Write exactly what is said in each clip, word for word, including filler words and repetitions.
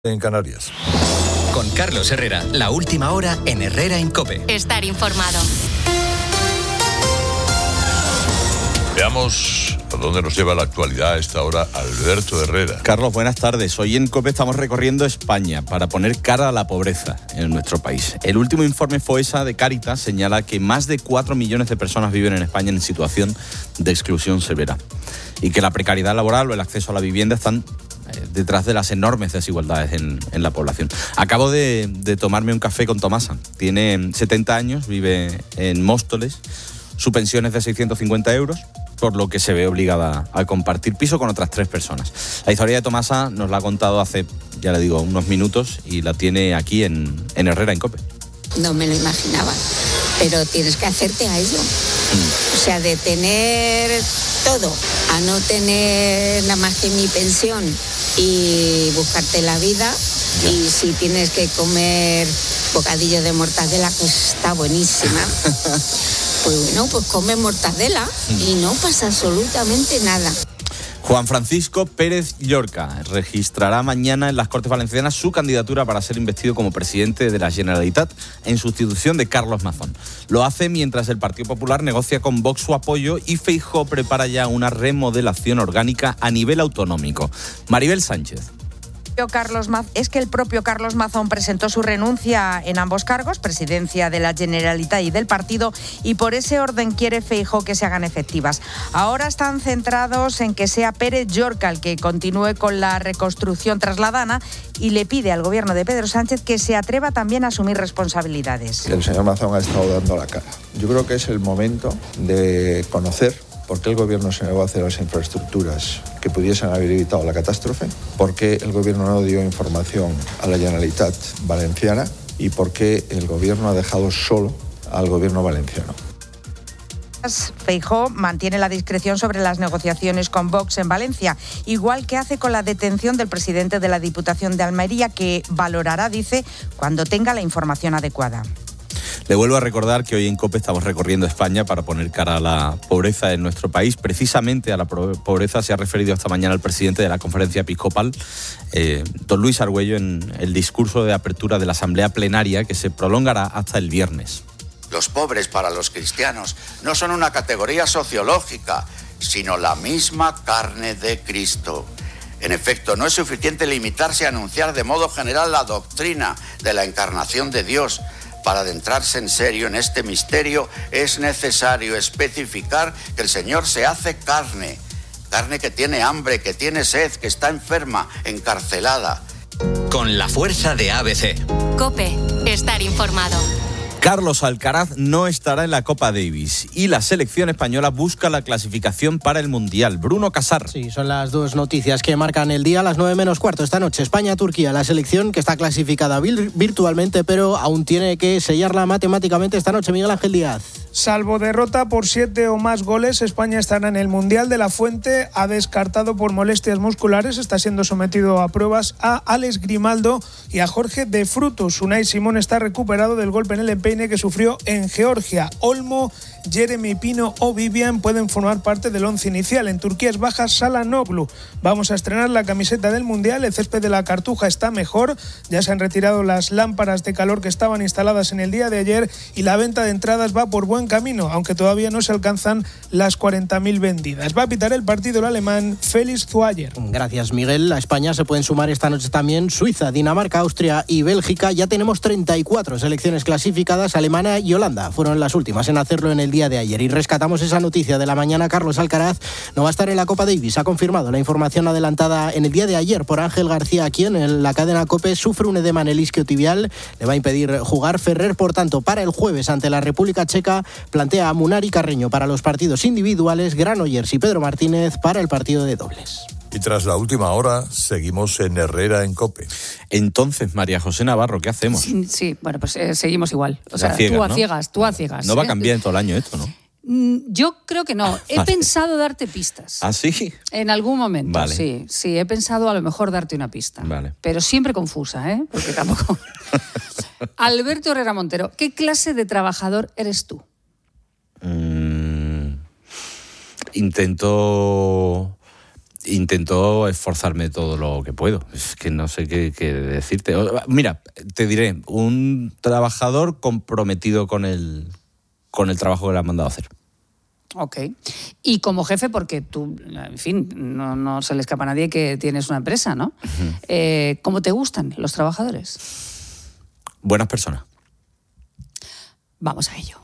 En Canarias. Con Carlos Herrera, la última hora en Herrera en COPE. Estar informado. Veamos a dónde nos lleva la actualidad a esta hora Alberto Herrera. Carlos, buenas tardes. Hoy en COPE estamos recorriendo España para poner cara a la pobreza en nuestro país. El último informe FOESA de Cáritas señala que más de cuatro millones de personas viven en España en situación de exclusión severa y que la precariedad laboral o el acceso a la vivienda están detrás de las enormes desigualdades en, en la población. Acabo de, de tomarme un café con Tomasa. Tiene setenta años, vive en Móstoles. Su pensión es de seiscientos cincuenta euros, por lo que se ve obligada a compartir piso con otras tres personas. La historia de Tomasa nos la ha contado hace, ya le digo, unos minutos y la tiene aquí en, en Herrera en COPE. No me lo imaginaba, pero tienes que hacerte a ello. Mm. O sea, de tener todo a no tener nada más que mi pensión y buscarte la vida. Ya. Y si tienes que comer bocadillo de mortadela, pues está buenísima. Pues bueno, pues come mortadela y no pasa absolutamente nada. Juan Francisco Pérez Llorca registrará mañana en las Cortes Valencianas su candidatura para ser investido como presidente de la Generalitat en sustitución de Carlos Mazón. Lo hace mientras el Partido Popular negocia con Vox su apoyo y Feijóo prepara ya una remodelación orgánica a nivel autonómico. Maribel Sánchez. Carlos Maz- es que el propio Carlos Mazón presentó su renuncia en ambos cargos, presidencia de la Generalitat y del partido, y por ese orden quiere Feijóo que se hagan efectivas. Ahora están centrados en que sea Pérez Llorca el que continúe con la reconstrucción trasladana y le pide al gobierno de Pedro Sánchez que se atreva también a asumir responsabilidades. El señor Mazón ha estado dando la cara. Yo creo que es el momento de conocer por qué el gobierno se negó a hacer las infraestructuras que pudiesen haber evitado la catástrofe, por qué el gobierno no dio información a la Generalitat valenciana y por qué el gobierno ha dejado solo al gobierno valenciano. Feijóo mantiene la discreción sobre las negociaciones con Vox en Valencia, igual que hace con la detención del presidente de la Diputación de Almería, que valorará, dice, cuando tenga la información adecuada. Le vuelvo a recordar que hoy en COPE estamos recorriendo España para poner cara a la pobreza en nuestro país. Precisamente a la pobreza se ha referido esta mañana el presidente de la Conferencia Episcopal, eh, don Luis Argüello, en el discurso de apertura de la Asamblea Plenaria que se prolongará hasta el viernes. Los pobres para los cristianos no son una categoría sociológica, sino la misma carne de Cristo. En efecto, no es suficiente limitarse a anunciar de modo general la doctrina de la encarnación de Dios. Para adentrarse en serio en este misterio es necesario especificar que el Señor se hace carne, carne que tiene hambre, que tiene sed, que está enferma, encarcelada. Con la fuerza de A B C. COPE, estar informado. Carlos Alcaraz no estará en la Copa Davis y la selección española busca la clasificación para el Mundial. Bruno Casar. Sí, son las dos noticias que marcan el día a las nueve menos cuarto esta noche. España-Turquía, la selección que está clasificada virtualmente, pero aún tiene que sellarla matemáticamente esta noche. Miguel Ángel Díaz. Salvo derrota por siete o más goles, España estará en el Mundial. De la Fuente ha descartado por molestias musculares, está siendo sometido a pruebas a Alex Grimaldo y a Jorge de Frutos. Unai Simón está recuperado del golpe en el empeine que sufrió en Georgia. Olmo, Jeremy Pino o Vivian pueden formar parte del once inicial. En Turquía es baja Çalhanoğlu. Vamos a estrenar la camiseta del Mundial. El césped de la Cartuja está mejor. Ya se han retirado las lámparas de calor que estaban instaladas en el día de ayer y la venta de entradas va por buen camino, aunque todavía no se alcanzan las cuarenta mil vendidas. Va a pitar el partido el alemán Felix Zwayer. Gracias, Miguel. A España se pueden sumar esta noche también Suiza, Dinamarca, Austria y Bélgica. Ya tenemos treinta y cuatro selecciones clasificadas. Alemania y Holanda fueron las últimas en hacerlo en el día de ayer. Y rescatamos esa noticia de la mañana. Carlos Alcaraz no va a estar en la Copa Davis. Ha confirmado la información adelantada en el día de ayer por Ángel García, quien en la cadena COPE sufre un edema en el isquiotibial. Le va a impedir jugar. Ferrer, por tanto, para el jueves ante la República Checa, plantea a Munar y Carreño para los partidos individuales, Granollers y Pedro Martínez para el partido de dobles. Y tras la última hora, seguimos en Herrera en COPE. Entonces, María José Navarro, ¿qué hacemos? Sí, sí bueno, pues eh, seguimos igual. O sea, a ciegas, tú a ¿no? ciegas, tú a ciegas. No va a ¿eh? cambiar en todo el año esto, ¿no? Yo creo que no. He vale. pensado darte pistas. ¿Ah, sí? En algún momento, vale. sí. Sí, he pensado a lo mejor darte una pista. Vale. Pero siempre confusa, ¿eh? Porque tampoco... Alberto Herrera Montero, ¿qué clase de trabajador eres tú? Mm, intento intento esforzarme todo lo que puedo. Es que no sé qué, qué decirte. Mira, te diré, un trabajador comprometido con el, con el trabajo que le han mandado a hacer. Ok. Y como jefe, porque tú, en fin, no, no se le escapa a nadie que tienes una empresa, ¿no? Uh-huh. Eh, ¿Cómo te gustan los trabajadores? Buenas personas. Vamos a ello.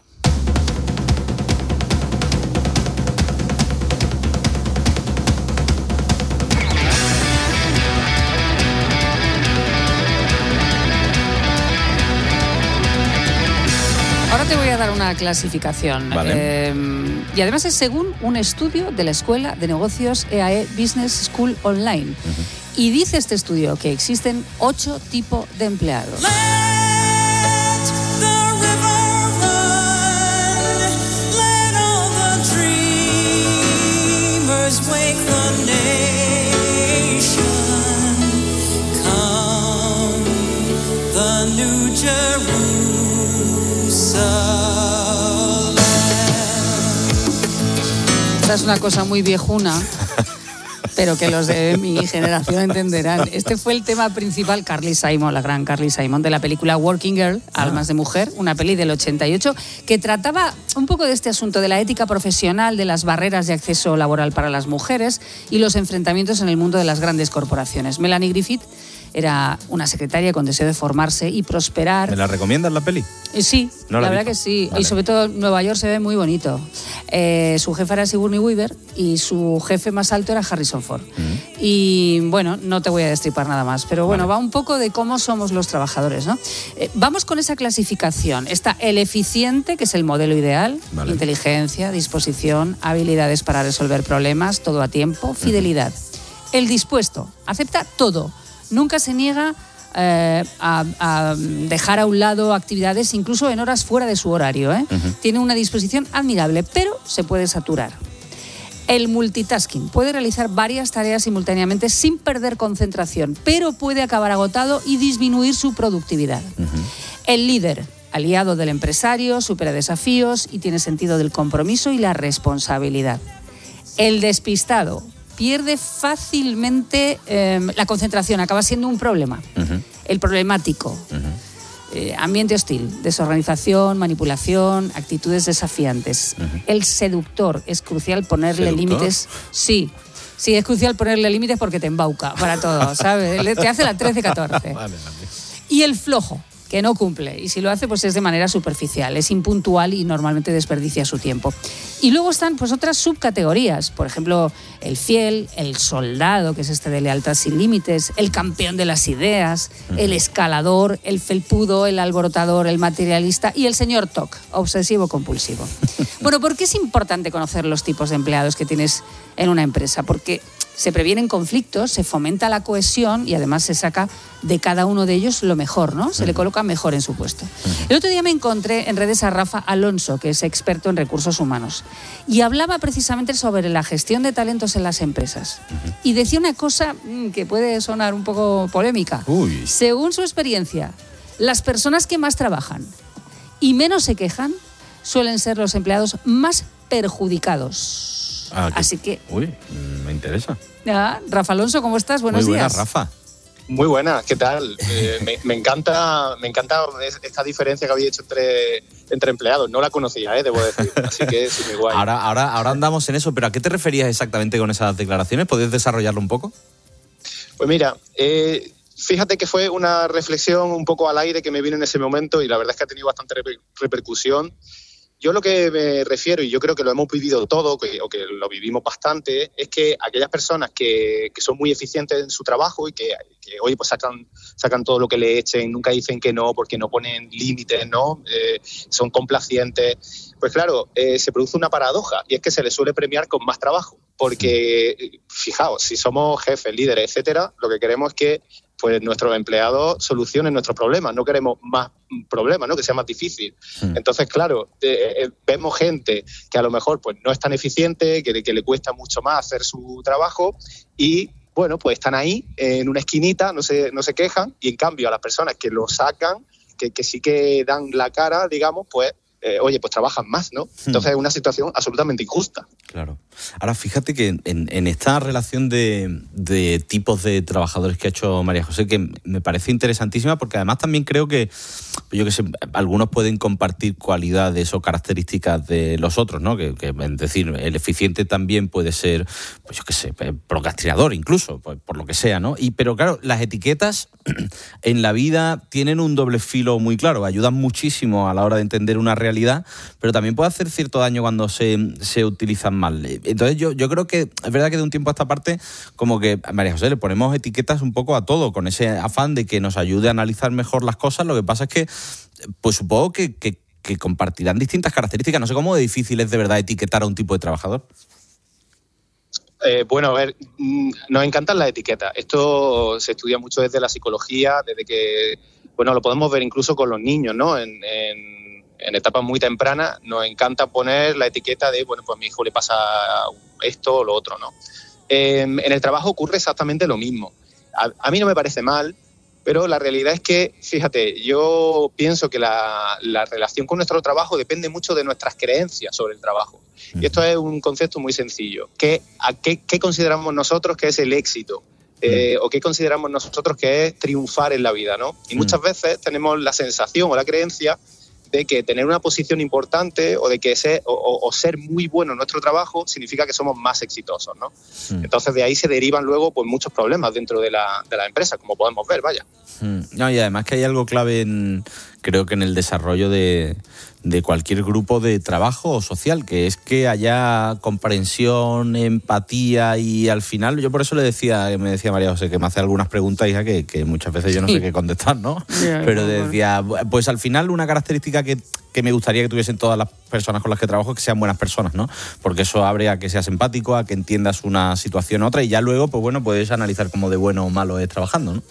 Ahora te voy a dar una clasificación. Vale. Eh, y además es según un estudio de la Escuela de Negocios E A E Business School Online. Uh-huh. Y dice este estudio que existen ocho tipos de empleados. Esta es una cosa muy viejuna, pero que los de mi generación entenderán. Este fue el tema principal, Carly Simon, la gran Carly Simon, de la película Working Girl, Almas de Mujer, una peli del ochenta y ocho, que trataba un poco de este asunto de la ética profesional, de las barreras de acceso laboral para las mujeres y los enfrentamientos en el mundo de las grandes corporaciones. Melanie Griffith era una secretaria con deseo de formarse y prosperar. ¿Me la recomiendas la peli? Eh, sí, no la, la verdad que sí. Vale. Y sobre todo Nueva York se ve muy bonito. Eh, su jefa era Sigourney Weaver y su jefe más alto era Harrison Ford. Mm. Y bueno, no te voy a destripar nada más, pero bueno, vale. Va un poco de cómo somos los trabajadores, ¿no? Eh, vamos con esa clasificación. Está el eficiente, que es el modelo ideal, vale. Inteligencia, disposición, habilidades para resolver problemas, todo a tiempo, fidelidad. Mm. El dispuesto, acepta todo. Nunca se niega eh, a, a dejar a un lado actividades, incluso en horas fuera de su horario. ¿eh? Uh-huh. Tiene una disposición admirable, pero se puede saturar. El multitasking. Puede realizar varias tareas simultáneamente sin perder concentración, pero puede acabar agotado y disminuir su productividad. Uh-huh. El líder. Aliado del empresario, supera desafíos y tiene sentido del compromiso y la responsabilidad. El despistado. Pierde fácilmente eh, la concentración, acaba siendo un problema. Uh-huh. El problemático, uh-huh. eh, ambiente hostil, desorganización, manipulación, actitudes desafiantes. Uh-huh. El seductor, es crucial ponerle ¿Seductor? límites. Sí, sí, es crucial ponerle límites porque te embauca para todo, ¿sabes? Te hace la trece catorce. Vale, vale. Y el flojo, que no cumple, y si lo hace pues es de manera superficial, es impuntual y normalmente desperdicia su tiempo. Y luego están pues otras subcategorías, por ejemplo, el fiel, el soldado, que es este de lealtad sin límites, el campeón de las ideas, uh-huh. el escalador, el felpudo, el alborotador, el materialista y el señor T O C, obsesivo-compulsivo. Bueno, ¿por qué es importante conocer los tipos de empleados que tienes en una empresa? Porque se previenen conflictos, se fomenta la cohesión y además se saca de cada uno de ellos lo mejor, ¿no? Se le coloca mejor en su puesto. El otro día me encontré en redes a Rafa Alonso, que es experto en recursos humanos, y hablaba precisamente sobre la gestión de talentos en las empresas. Y decía una cosa que puede sonar un poco polémica. Uy. Según su experiencia, las personas que más trabajan y menos se quejan suelen ser los empleados más perjudicados. Ah, que, Así que... Uy, me interesa. Ya, Rafa Alonso, ¿cómo estás? Buenos Muy buena, días. Rafa. Muy buena, ¿qué tal? Eh, me, me encanta me encanta esta diferencia que habéis hecho entre, entre empleados. No la conocía, eh, debo decir. Así que es muy guay. Ahora, ahora, ahora andamos en eso, pero ¿a qué te referías exactamente con esas declaraciones? ¿Podéis desarrollarlo un poco? Pues mira, eh, fíjate que fue una reflexión un poco al aire que me vino en ese momento y la verdad es que ha tenido bastante reper- repercusión. Yo lo que me refiero, y yo creo que lo hemos vivido todo, que, o que lo vivimos bastante, es que aquellas personas que, que son muy eficientes en su trabajo y que, que oye, pues sacan, sacan todo lo que le echen, nunca dicen que no porque no ponen límites, ¿no? Eh, son complacientes. Pues claro, eh, se produce una paradoja y es que se les suele premiar con más trabajo. Porque, fijaos, si somos jefes, líderes, etcétera, lo que queremos es que pues nuestros empleados solucionen nuestros problemas, no queremos más problemas, ¿no? Que sea más difícil. Sí. Entonces, claro, eh, eh, vemos gente que a lo mejor pues no es tan eficiente, que, que le cuesta mucho más hacer su trabajo y, bueno, pues están ahí en una esquinita, no se, no se quejan y en cambio a las personas que lo sacan, que, que sí que dan la cara, digamos, pues eh, oye, pues trabajan más, ¿no? Entonces es una situación absolutamente injusta. Claro. Ahora, fíjate que en, en esta relación de, de tipos de trabajadores que ha hecho María José, que me parece interesantísima, porque además también creo que, yo qué sé, algunos pueden compartir cualidades o características de los otros, ¿no? Que, que es decir, el eficiente también puede ser, pues yo qué sé, procrastinador incluso, pues, por lo que sea, ¿no? Y, pero claro, las etiquetas en la vida tienen un doble filo muy claro, ayudan muchísimo a la hora de entender una realidad, pero también puede hacer cierto daño cuando se, se utilizan mal. Entonces yo, yo creo que es verdad que de un tiempo a esta parte, como que a María José le ponemos etiquetas un poco a todo, con ese afán de que nos ayude a analizar mejor las cosas. Lo que pasa es que, pues supongo que, que, que compartirán distintas características. No sé cómo de difícil es de verdad etiquetar a un tipo de trabajador. Eh, bueno, a ver, nos encantan las etiquetas. Esto se estudia mucho desde la psicología, desde que, bueno, lo podemos ver incluso con los niños, ¿no? En, en, en etapas muy tempranas nos encanta poner la etiqueta de, bueno, pues a mi hijo le pasa esto o lo otro, ¿no? Eh, en el trabajo ocurre exactamente lo mismo. A, a mí no me parece mal, pero la realidad es que, fíjate, yo pienso que la, la relación con nuestro trabajo depende mucho de nuestras creencias sobre el trabajo. Y esto es un concepto muy sencillo. ¿Qué, a qué, qué consideramos nosotros que es el éxito? Eh, ¿O qué consideramos nosotros que es triunfar en la vida, ¿no? Y muchas veces tenemos la sensación o la creencia de que tener una posición importante o de que ser, o, o ser muy bueno en nuestro trabajo significa que somos más exitosos, ¿no? Mm. Entonces de ahí se derivan luego pues muchos problemas dentro de la, de la empresa, como podemos ver, vaya. Mm. No, y además que hay algo clave en, creo que en el desarrollo de, de cualquier grupo de trabajo social, que es que haya comprensión, empatía, y al final, yo por eso le decía, me decía María José, que me hace algunas preguntas, hija, que, que muchas veces yo no sé qué contestar, ¿no? Yeah, Pero decía, pues al final una característica que, que me gustaría que tuviesen todas las personas con las que trabajo es que sean buenas personas, ¿no? Porque eso abre a que seas empático, a que entiendas una situación u otra, y ya luego, pues bueno, puedes analizar cómo de bueno o malo es trabajando, ¿no?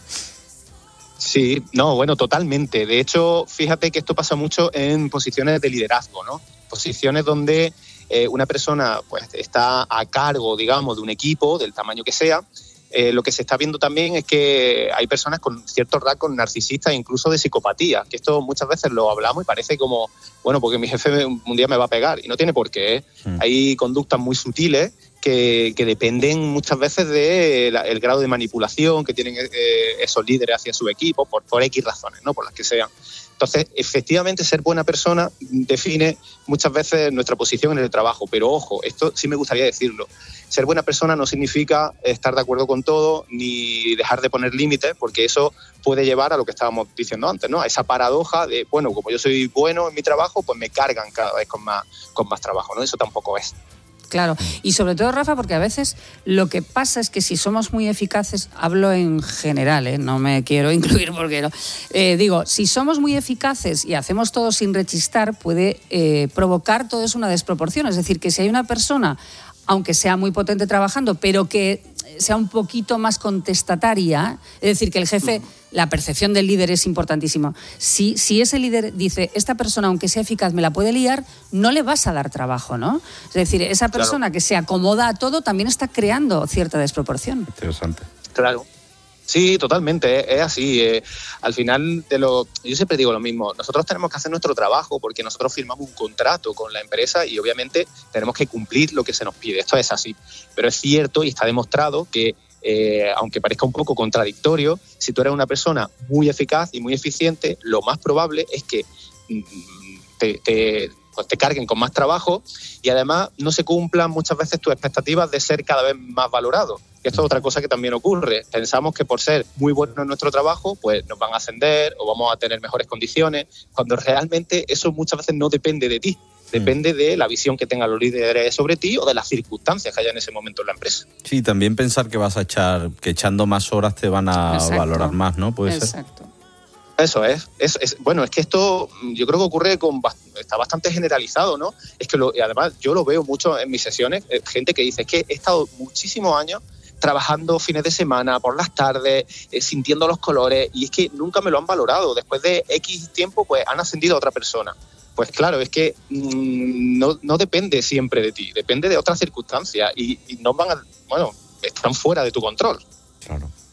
Sí, no, bueno, totalmente. De hecho, fíjate que esto pasa mucho en posiciones de liderazgo, ¿no? Posiciones donde eh, una persona pues está a cargo, digamos, de un equipo, del tamaño que sea. Eh, lo que se está viendo también es que hay personas con ciertos rasgos narcisistas e incluso de psicopatía, que esto muchas veces lo hablamos y parece como, bueno, porque mi jefe un día me va a pegar, y no tiene por qué, ¿eh? Mm. Hay conductas muy sutiles que, que dependen muchas veces del de el grado de manipulación que tienen eh, esos líderes hacia su equipo, por, por X razones, ¿no? Por las que sean. Entonces, efectivamente, ser buena persona define muchas veces nuestra posición en el trabajo, pero ojo, esto sí me gustaría decirlo. Ser buena persona no significa estar de acuerdo con todo ni dejar de poner límites, porque eso puede llevar a lo que estábamos diciendo antes, ¿no? A esa paradoja de, bueno, como yo soy bueno en mi trabajo, pues me cargan cada vez con más, con más trabajo, ¿no? Eso tampoco es. Claro, y sobre todo, Rafa, porque a veces lo que pasa es que si somos muy eficaces, hablo en general, ¿eh? No me quiero incluir porque no. Eh, digo, si somos muy eficaces y hacemos todo sin rechistar, puede eh, provocar todo eso una desproporción. Es decir, que si hay una persona, aunque sea muy potente trabajando, pero que sea un poquito más contestataria, es decir, que el jefe, la percepción del líder es importantísima. Si, si ese líder dice, esta persona, aunque sea eficaz, me la puede liar, no le vas a dar trabajo, ¿no? Es decir, esa persona claro. que se acomoda a todo también está creando cierta desproporción. Interesante. Claro. Sí, totalmente, es así. Eh, al final, de lo, yo siempre digo lo mismo, nosotros tenemos que hacer nuestro trabajo porque nosotros firmamos un contrato con la empresa y obviamente tenemos que cumplir lo que se nos pide. Esto es así. Pero es cierto y está demostrado que, eh, aunque parezca un poco contradictorio, si tú eres una persona muy eficaz y muy eficiente, lo más probable es que mm, te... te pues te carguen con más trabajo y además no se cumplan muchas veces tus expectativas de ser cada vez más valorado. Y esto es otra cosa que también ocurre. Pensamos que por ser muy buenos en nuestro trabajo, pues nos van a ascender o vamos a tener mejores condiciones, cuando realmente eso muchas veces no depende de ti. Depende de la visión que tengan los líderes sobre ti o de las circunstancias que haya en ese momento en la empresa. Sí, también pensar que vas a echar, que echando más horas te van a Exacto. valorar más, ¿no? Puede Exacto. ser. Exacto. Eso es. Es, es. Bueno, es que esto yo creo que ocurre con... Está bastante generalizado, ¿no? Es que lo, y además yo lo veo mucho en mis sesiones, eh, gente que dice, es que he estado muchísimos años trabajando fines de semana, por las tardes, eh, sintiendo los colores, y es que nunca me lo han valorado. Después de X tiempo, pues han ascendido a otra persona. Pues claro, es que mmm, no, no depende siempre de ti, depende de otras circunstancias y, y no van a... Bueno, están fuera de tu control. Claro.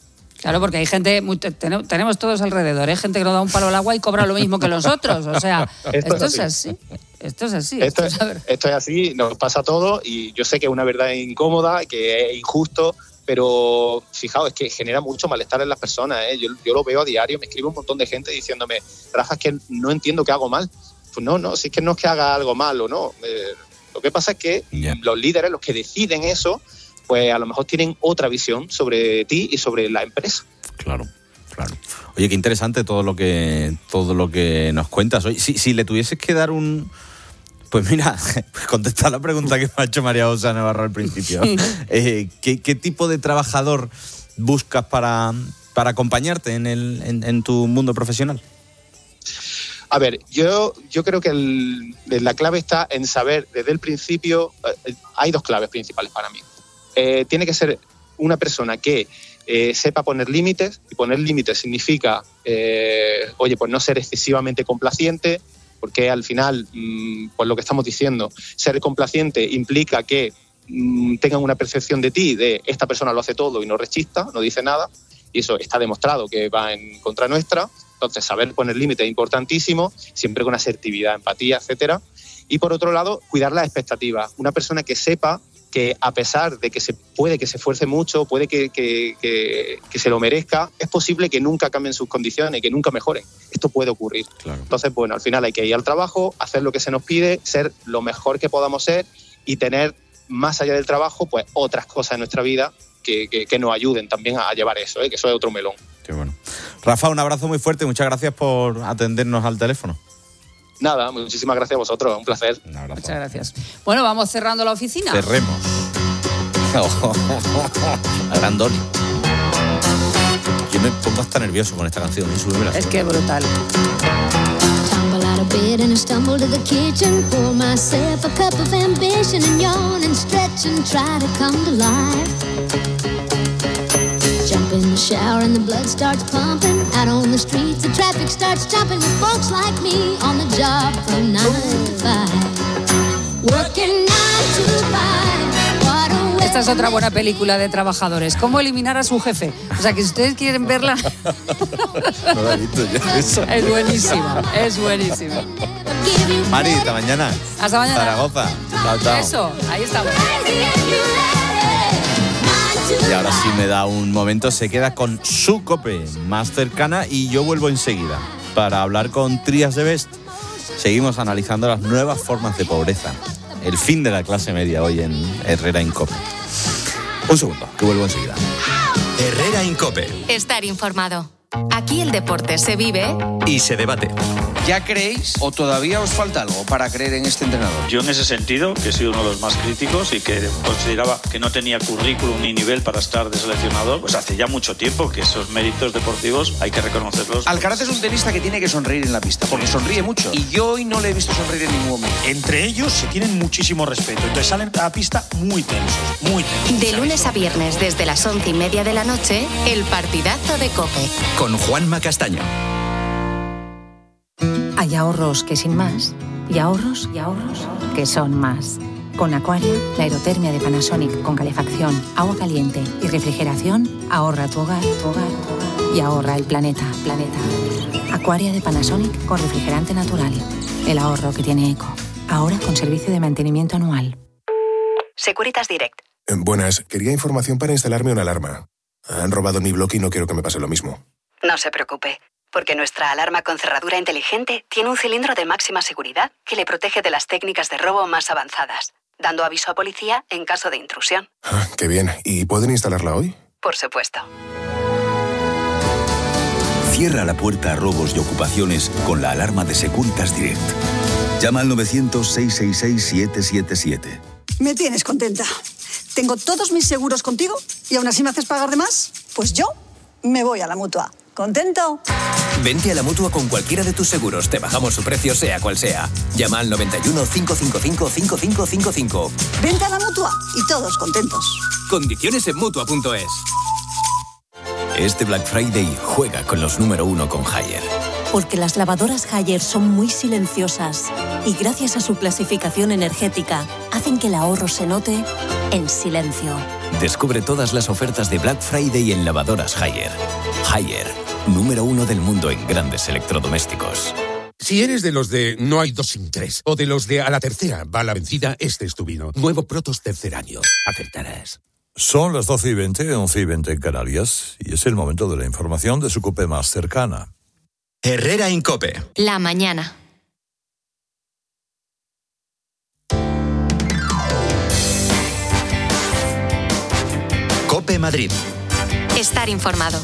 Claro, porque hay gente, muy, tenemos, tenemos todos alrededor, hay ¿eh? gente que nos da un palo al agua y cobra lo mismo que los otros. O sea, esto, esto es así. así. Esto es así. Esto, esto, es, esto es así, nos pasa a todos y yo sé que es una verdad incómoda, que es injusto, pero fijaos, es que genera mucho malestar en las personas. ¿eh? Yo, yo lo veo a diario, me escribe un montón de gente diciéndome, Rafa, es que no entiendo qué hago mal. Pues no, no, si es que no es que haga algo mal o no. Eh, lo que pasa es que yeah. los líderes, los que deciden eso, pues a lo mejor tienen otra visión sobre ti y sobre la empresa. Claro, claro. Oye, qué interesante todo lo que todo lo que nos cuentas. Oye, si, si le tuvieses que dar un... Pues mira, contestar la pregunta que me ha hecho María José Navarro al principio. eh, ¿qué, ¿Qué tipo de trabajador buscas para, para acompañarte en, el, en, en tu mundo profesional? A ver, yo, yo creo que el, la clave está en saber desde el principio. Eh, hay dos claves principales para mí. Eh, tiene que ser una persona que eh, sepa poner límites, y poner límites significa, eh, oye, pues no ser excesivamente complaciente, porque al final, mmm, pues lo que estamos diciendo, ser complaciente implica que mmm, tengan una percepción de ti, de esta persona lo hace todo y no rechista, no dice nada, y eso está demostrado que va en contra nuestra. Entonces, saber poner límites es importantísimo, siempre con asertividad, empatía, etcétera. Y por otro lado, cuidar las expectativas. Una persona que sepa que a pesar de que se puede que se esfuerce mucho, puede que, que, que, que se lo merezca, es posible que nunca cambien sus condiciones, que nunca mejoren. Esto puede ocurrir. Claro. Entonces, bueno, al final hay que ir al trabajo, hacer lo que se nos pide, ser lo mejor que podamos ser y tener, más allá del trabajo, pues otras cosas en nuestra vida que, que, que nos ayuden también a llevar eso, ¿eh? Que eso es otro melón. Qué bueno. Rafa, un abrazo muy fuerte, muchas gracias por atendernos al teléfono. Nada, muchísimas gracias a vosotros, un placer. Un abrazo. Muchas gracias. Bueno, vamos cerrando la oficina. Cerremos. Grandoni. Yo me pongo hasta nervioso con esta canción. ¿eh? Es que es brutal. Bed and I stumble to the kitchen, pour myself a cup of ambition and yawn and stretch and try to come to life. Jump in the shower and the blood starts pumping. Out on the streets the traffic starts jumping with folks like me on the job from nine to five. Working nine to five. Esta es otra buena película de trabajadores. ¿Cómo eliminar a su jefe? O sea, que si ustedes quieren verla... No la he visto ya eso. Es buenísima, es buenísima. Mari, hasta mañana. Hasta mañana. Zaragoza. Chao, chao. Eso, ahí estamos. Y ahora sí me da un momento, se queda con su COPE más cercana y yo vuelvo enseguida para hablar con Trias de Best. Seguimos analizando las nuevas formas de pobreza. El fin de la clase media hoy en Herrera en COPE. Un segundo, que vuelvo enseguida. Herrera en COPE. Estar informado. Aquí el deporte se vive y se debate. ¿Ya creéis o todavía os falta algo para creer en este entrenador? Yo en ese sentido, que he sido uno de los más críticos y que consideraba que no tenía currículum ni nivel para estar de seleccionador, pues hace ya mucho tiempo que esos méritos deportivos hay que reconocerlos. Alcaraz es un tenista que tiene que sonreír en la pista, porque sonríe mucho. Y yo hoy no le he visto sonreír en ningún momento. Entre ellos se tienen muchísimo respeto, entonces salen a la pista muy tensos, muy tensos. De lunes a viernes, desde las once y media de la noche, el partidazo de COPE. Con Juanma Castaño. Hay ahorros que sin más, y ahorros, y ahorros que son más. Con Aquaria, la aerotermia de Panasonic con calefacción, agua caliente y refrigeración ahorra tu hogar, tu hogar, tu hogar y ahorra el planeta, planeta. Aquaria de Panasonic con refrigerante natural. El ahorro que tiene eco. Ahora con servicio de mantenimiento anual. Securitas Direct. Buenas, quería información para instalarme una alarma. Han robado mi bloque y no quiero que me pase lo mismo. No se preocupe, porque nuestra alarma con cerradura inteligente tiene un cilindro de máxima seguridad que le protege de las técnicas de robo más avanzadas, dando aviso a policía en caso de intrusión. Ah, qué bien. ¿Y pueden instalarla hoy? Por supuesto. Cierra la puerta a robos y ocupaciones con la alarma de Securitas Direct. Llama al novecientos, seiscientos sesenta y seis, setecientos setenta y siete. Me tienes contenta. Tengo todos mis seguros contigo y aún así me haces pagar de más. Pues yo me voy a la Mutua. ¿Contento? Vente a la Mutua con cualquiera de tus seguros. Te bajamos su precio sea cual sea. Llama al noventa y uno, cinco cinco cinco, cinco cinco cinco cinco. Vente a la Mutua y todos contentos. Condiciones en Mutua punto es. Este Black Friday juega con los número uno con Haier. Porque las lavadoras Haier son muy silenciosas y gracias a su clasificación energética hacen que el ahorro se note en silencio. Descubre todas las ofertas de Black Friday en lavadoras Haier. Haier, número uno del mundo en grandes electrodomésticos. Si eres de los de no hay dos sin tres, o de los de a la tercera va la vencida, este es tu vino. Nuevo Protos tercer año. Acertarás. Son las doce y veinte, once y veinte en Canarias, y es el momento de la información de su COPE más cercana. Herrera Incope. La mañana. COPE Madrid. Estar informado.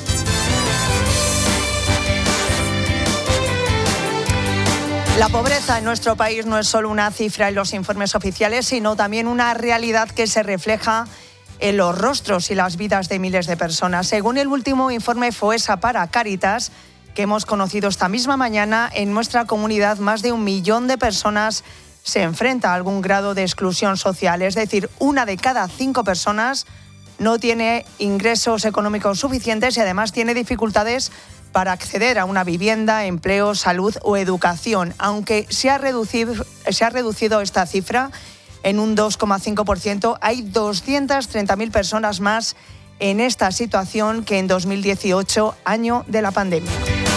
La pobreza en nuestro país no es solo una cifra en los informes oficiales, sino también una realidad que se refleja en los rostros y las vidas de miles de personas. Según el último informe FOESA para Cáritas, que hemos conocido esta misma mañana, en nuestra comunidad más de un millón de personas se enfrenta a algún grado de exclusión social. Es decir, una de cada cinco personas no tiene ingresos económicos suficientes y además tiene dificultades para acceder a una vivienda, empleo, salud o educación, aunque se ha reducido, se ha reducido esta cifra en un dos coma cinco por ciento. Hay doscientas treinta mil personas más en esta situación que en dos mil dieciocho, año de la pandemia.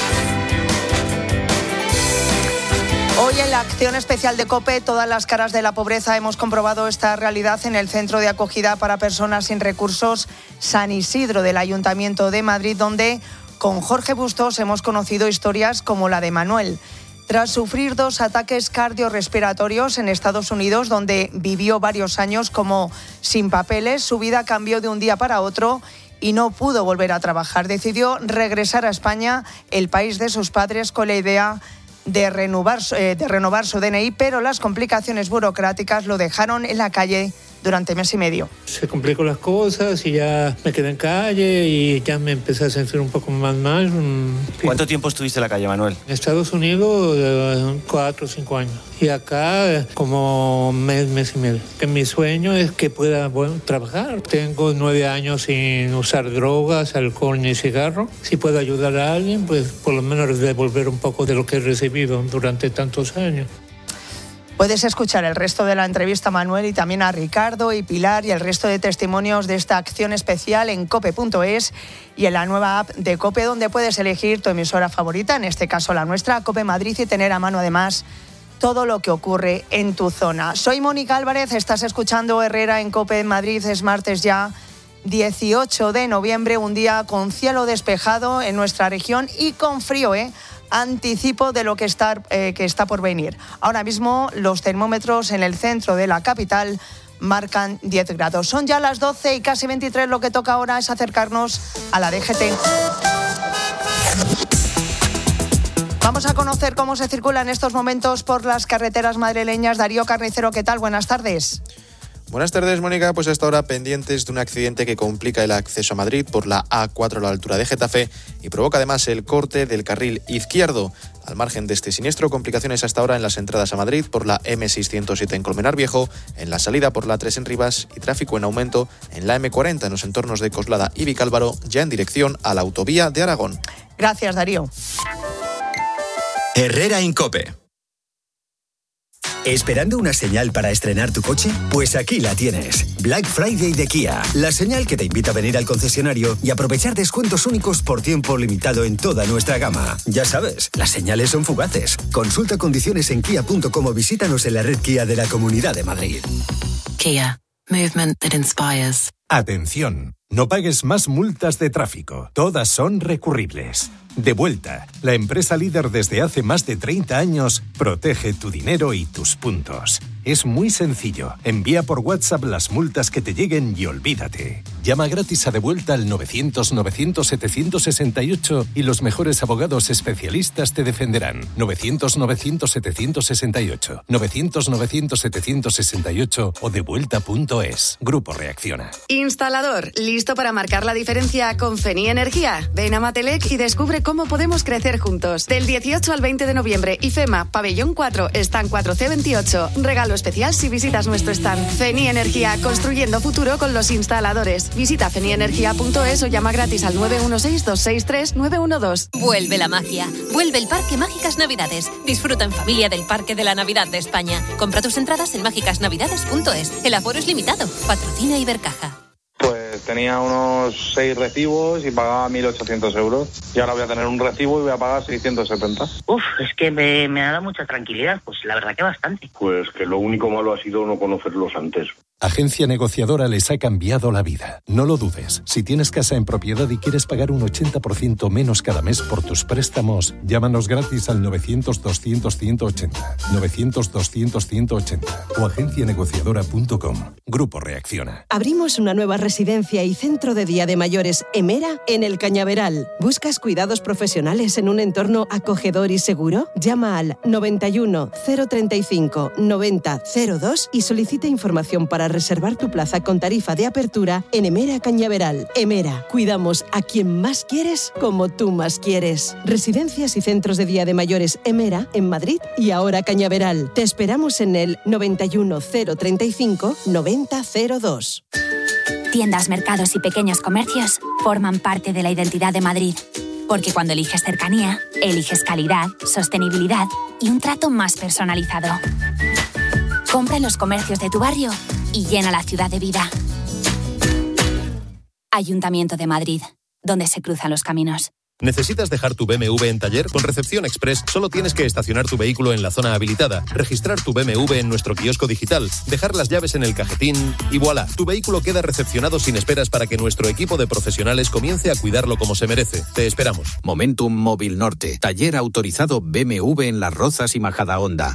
Hoy en la acción especial de COPE, todas las caras de la pobreza, hemos comprobado esta realidad en el Centro de Acogida para Personas sin Recursos San Isidro del Ayuntamiento de Madrid, donde con Jorge Bustos hemos conocido historias como la de Manuel. Tras sufrir dos ataques cardiorrespiratorios en Estados Unidos, donde vivió varios años como sin papeles, su vida cambió de un día para otro y no pudo volver a trabajar. Decidió regresar a España, el país de sus padres, con la idea de renovar, eh, de renovar su D N I, pero las complicaciones burocráticas lo dejaron en la calle durante mes y medio. Se complicó las cosas y ya me quedé en calle y ya me empecé a sentir un poco más mal. ¿Cuánto tiempo estuviste en la calle, Manuel? En Estados Unidos, eh, cuatro o cinco años. Y acá, eh, como mes, mes y medio. Que mi sueño es que pueda bueno, trabajar. Tengo nueve años sin usar drogas, alcohol ni cigarro. Si puedo ayudar a alguien, pues por lo menos devolver un poco de lo que he recibido durante tantos años. Puedes escuchar el resto de la entrevista a Manuel y también a Ricardo y Pilar y el resto de testimonios de esta acción especial en cope punto es y en la nueva app de COPE, donde puedes elegir tu emisora favorita, en este caso la nuestra, COPE Madrid, y tener a mano además todo lo que ocurre en tu zona. Soy Mónica Álvarez, estás escuchando Herrera en COPE Madrid. Es martes ya dieciocho de noviembre, un día con cielo despejado en nuestra región y con frío, ¿eh? Anticipo de lo que está, eh, que está por venir. Ahora mismo los termómetros en el centro de la capital marcan diez grados. Son ya las doce y casi veintitrés. Lo que toca ahora es acercarnos a la D G T. Vamos a conocer cómo se circula en estos momentos por las carreteras madrileñas. Darío Carnicero, ¿qué tal? Buenas tardes. Buenas tardes, Mónica. Pues hasta ahora pendientes de un accidente que complica el acceso a Madrid por la A cuatro a la altura de Getafe y provoca además el corte del carril izquierdo. Al margen de este siniestro, complicaciones hasta ahora en las entradas a Madrid por la eme seiscientos siete en Colmenar Viejo, en la salida por la tres en Rivas y tráfico en aumento en la eme cuarenta en los entornos de Coslada y Vicálvaro, ya en dirección a la autovía de Aragón. Gracias, Darío. Herrera Incope. ¿Esperando una señal para estrenar tu coche? Pues aquí la tienes. Black Friday de Kia. La señal que te invita a venir al concesionario y aprovechar descuentos únicos por tiempo limitado en toda nuestra gama. Ya sabes, las señales son fugaces. Consulta condiciones en kia punto com o visítanos en la red Kia de la Comunidad de Madrid. Kia. Movement that inspires. Atención, no pagues más multas de tráfico. Todas son recurribles. Devuelta, la empresa líder desde hace más de treinta años, protege tu dinero y tus puntos. Es muy sencillo. Envía por WhatsApp las multas que te lleguen y olvídate. Llama gratis a Devuelta al novecientos novecientos setecientos sesenta y ocho y los mejores abogados especialistas te defenderán. novecientos novecientos setecientos sesenta y ocho, novecientos novecientos setecientos sesenta y ocho o devuelta punto es. Grupo Reacciona. Instalador, ¿listo para marcar la diferencia con Feni Energía? Ven a Matelec y descubre ver cómo podemos crecer juntos. Del dieciocho al veinte de noviembre, IFEMA, Pabellón cuatro, Stand cuatro C veintiocho. Regalo especial si visitas nuestro stand. Feni Energía, construyendo futuro con los instaladores. Visita feni energía punto es o llama gratis al nueve uno seis, dos seis tres, nueve uno dos. Vuelve la magia. Vuelve el Parque Mágicas Navidades. Disfruta en familia del Parque de la Navidad de España. Compra tus entradas en mágicas navidades punto es. El aforo es limitado. Patrocina Ibercaja. Pues tenía unos seis recibos y pagaba mil ochocientos euros. Y ahora voy a tener un recibo y voy a pagar seiscientos setenta. Uf, es que me, me ha dado mucha tranquilidad. Pues la verdad que bastante. Pues que lo único malo ha sido no conocerlos antes. Agencia Negociadora les ha cambiado la vida. No lo dudes. Si tienes casa en propiedad y quieres pagar un ochenta por ciento menos cada mes por tus préstamos, llámanos gratis al novecientos, doscientos, ciento ochenta. novecientos, doscientos, ciento ochenta. O agencia negociadora punto com. Grupo Reacciona. Abrimos una nueva residencia y centro de día de mayores Emera en el Cañaveral. ¿Buscas cuidados profesionales en un entorno acogedor y seguro? Llama al noventa y uno, cero treinta y cinco, noventa, cero dos y solicita información para reservar tu plaza con tarifa de apertura en Emera Cañaveral. Emera, cuidamos a quien más quieres como tú más quieres. Residencias y centros de día de mayores Emera en Madrid y ahora Cañaveral. Te esperamos en el noventa y uno, cero treinta y cinco, noventa, cero dos. Tiendas, mercados y pequeños comercios forman parte de la identidad de Madrid. Porque cuando eliges cercanía, eliges calidad, sostenibilidad y un trato más personalizado. Compra en los comercios de tu barrio y llena la ciudad de vida. Ayuntamiento de Madrid, donde se cruzan los caminos. ¿Necesitas dejar tu B M W en taller? Con Recepción Express solo tienes que estacionar tu vehículo en la zona habilitada, registrar tu B M W en nuestro kiosco digital, dejar las llaves en el cajetín y ¡voilá! Tu vehículo queda recepcionado sin esperas para que nuestro equipo de profesionales comience a cuidarlo como se merece. Te esperamos. Momentum Móvil Norte, taller autorizado B M W en Las Rozas y Majadahonda.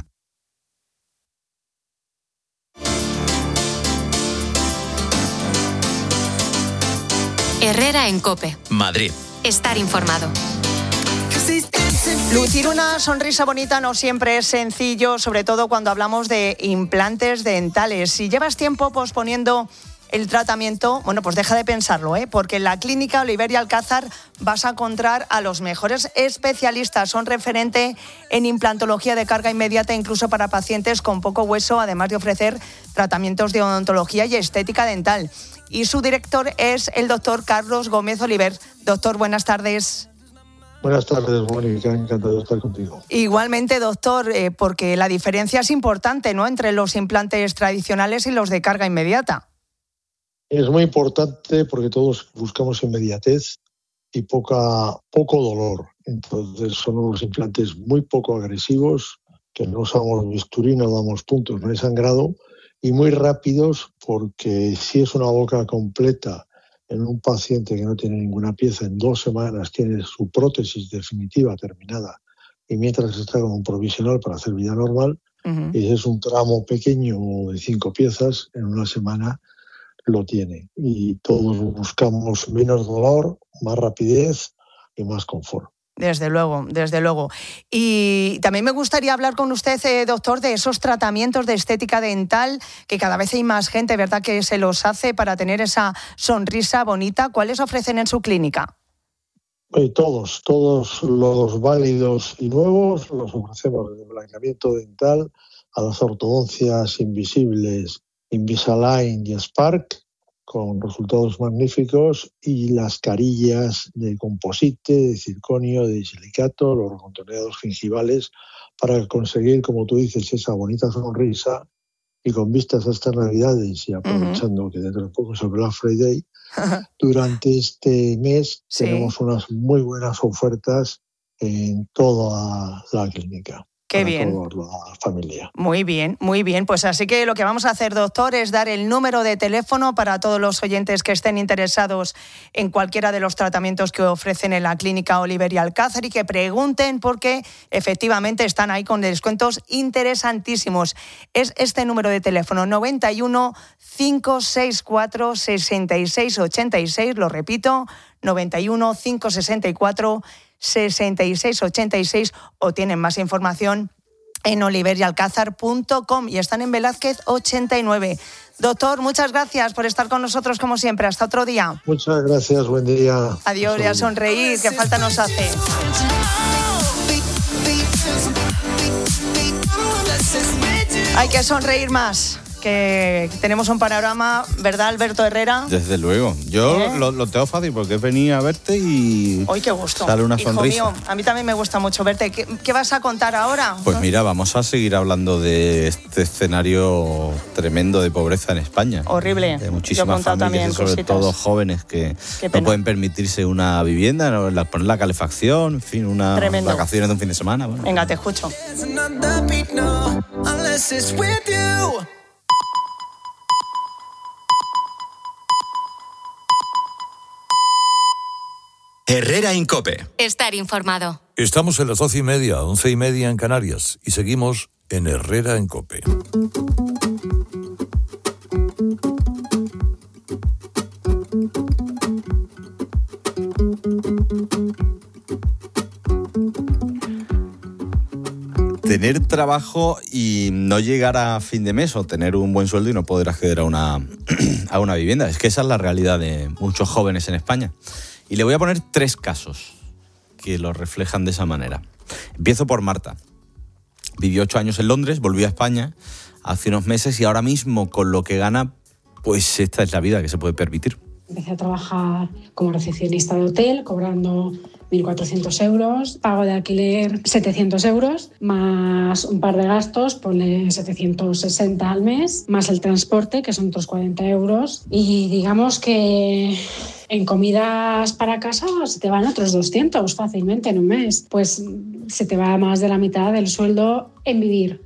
Herrera en COPE. Madrid. Estar informado. Lucir una sonrisa bonita no siempre es sencillo, sobre todo cuando hablamos de implantes dentales. Si llevas tiempo posponiendo el tratamiento, bueno, pues deja de pensarlo, ¿eh? Porque en la clínica Oliver y Alcázar vas a encontrar a los mejores especialistas. Son referente en implantología de carga inmediata, incluso para pacientes con poco hueso, además de ofrecer tratamientos de odontología y estética dental. Y su director es el doctor Carlos Gómez Oliver. Doctor, buenas tardes. Buenas tardes, Mónica, encantado de estar contigo. Igualmente, doctor, eh, porque la diferencia es importante, ¿no?, entre los implantes tradicionales y los de carga inmediata. Es muy importante porque todos buscamos inmediatez y poca, poco dolor. Entonces son unos implantes muy poco agresivos, que no usamos bisturí, no damos puntos, no hay sangrado, y muy rápidos, porque si es una boca completa en un paciente que no tiene ninguna pieza, en dos semanas tiene su prótesis definitiva terminada y mientras está con un provisional para hacer vida normal, uh-huh. y es un tramo pequeño de cinco piezas, en una semana lo tiene. Y todos buscamos menos dolor, más rapidez y más confort. Desde luego, desde luego. Y también me gustaría hablar con usted, eh, doctor, de esos tratamientos de estética dental, que cada vez hay más gente, ¿verdad?, que se los hace para tener esa sonrisa bonita. ¿Cuáles ofrecen en su clínica? Eh, todos, todos los válidos y nuevos los ofrecemos, desde el blanqueamiento dental a las ortodoncias invisibles Invisalign y Spark, con resultados magníficos, y las carillas de composite, de circonio, de silicato, los recontorneados gingivales, para conseguir, como tú dices, esa bonita sonrisa. Y con vistas a estas Navidades y aprovechando uh-huh. que dentro de poco es el Black Friday, durante este mes sí. tenemos unas muy buenas ofertas en toda la clínica. Qué bien. Toda la familia. Muy bien, muy bien. Pues así que lo que vamos a hacer, doctor, es dar el número de teléfono para todos los oyentes que estén interesados en cualquiera de los tratamientos que ofrecen en la clínica Oliver y Alcázar y que pregunten, porque efectivamente están ahí con descuentos interesantísimos. Es este número de teléfono, noventa y uno, cinco sesenta y cuatro, sesenta y seis ochenta y seis, lo repito, noventa y uno, cinco sesenta y cuatro, sesenta y seis ochenta y seis, o tienen más información en oliver y alcázar punto com y están en Velázquez ochenta y nueve. Doctor, muchas gracias por estar con nosotros como siempre. Hasta otro día. Muchas gracias, buen día. Adiós y a sonreír, que falta nos hace. Hay que sonreír más, que tenemos un panorama, ¿verdad, Alberto Herrera? Desde luego. Yo ¿Eh? lo, lo tengo fácil porque he venido a verte y ¡Ay, qué gusto! sale una Hijo sonrisa. mío, a mí también me gusta mucho verte. ¿Qué, qué vas a contar ahora? Pues mira, vamos a seguir hablando de este escenario tremendo de pobreza en España. Horrible. De Yo he muchísimas contado familias también y sobre cositas. todo jóvenes que Qué no pena. pueden permitirse una vivienda, no, la- poner la calefacción, en fin, unas Tremendo. vacaciones de un fin de semana. Bueno. Venga, te escucho. Herrera Incope. Estar informado. Estamos en las doce y media, once y media en Canarias y seguimos en Herrera en Cope. Tener trabajo y no llegar a fin de mes o tener un buen sueldo y no poder acceder a una, a una vivienda. Es que esa es la realidad de muchos jóvenes en España. Y le voy a poner tres casos que lo reflejan de esa manera. Empiezo por Marta. Vivió ocho años en Londres, volvió a España hace unos meses y ahora mismo con lo que gana, pues esta es la vida que se puede permitir. Empecé a trabajar como recepcionista de hotel, cobrando mil cuatrocientos euros, pago de alquiler setecientos euros, más un par de gastos, ponle setecientos sesenta al mes, más el transporte, que son otros cuarenta euros. Y digamos que en comidas para casa se te van otros doscientos fácilmente en un mes. Pues se te va más de la mitad del sueldo en vivir.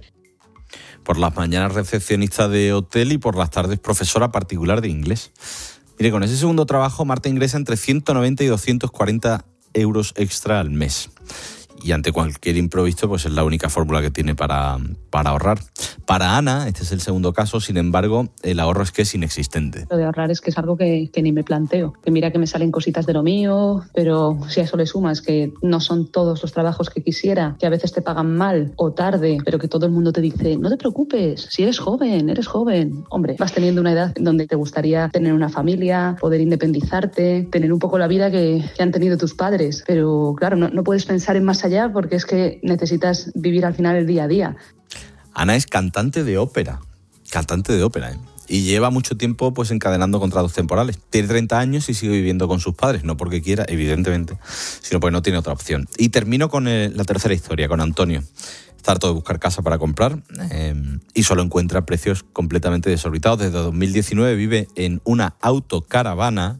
Por las mañanas recepcionista de hotel y por las tardes profesora particular de inglés. Mire, con ese segundo trabajo Marta ingresa entre ciento noventa y doscientos cuarenta euros extra al mes. Y ante cualquier imprevisto, pues es la única fórmula que tiene para, para ahorrar. Para Ana, este es el segundo caso, sin embargo, el ahorro es que es inexistente. Lo de ahorrar es que es algo que, que ni me planteo. Que mira que me salen cositas de lo mío, pero si a eso le sumas que no son todos los trabajos que quisiera, que a veces te pagan mal o tarde, pero que todo el mundo te dice, no te preocupes, si eres joven, eres joven. Hombre, vas teniendo una edad donde te gustaría tener una familia, poder independizarte, tener un poco la vida que, que han tenido tus padres. Pero claro, no, no puedes pensar en más allá porque es que necesitas vivir al final el día a día. Ana es cantante de ópera, cantante de ópera, ¿eh? Y lleva mucho tiempo pues encadenando contratos temporales. Tiene treinta años y sigue viviendo con sus padres, no porque quiera, evidentemente, sino porque no tiene otra opción. Y termino con el, la tercera historia, con Antonio. Está harto de buscar casa para comprar eh, y solo encuentra precios completamente desorbitados. Desde dos mil diecinueve vive en una autocaravana,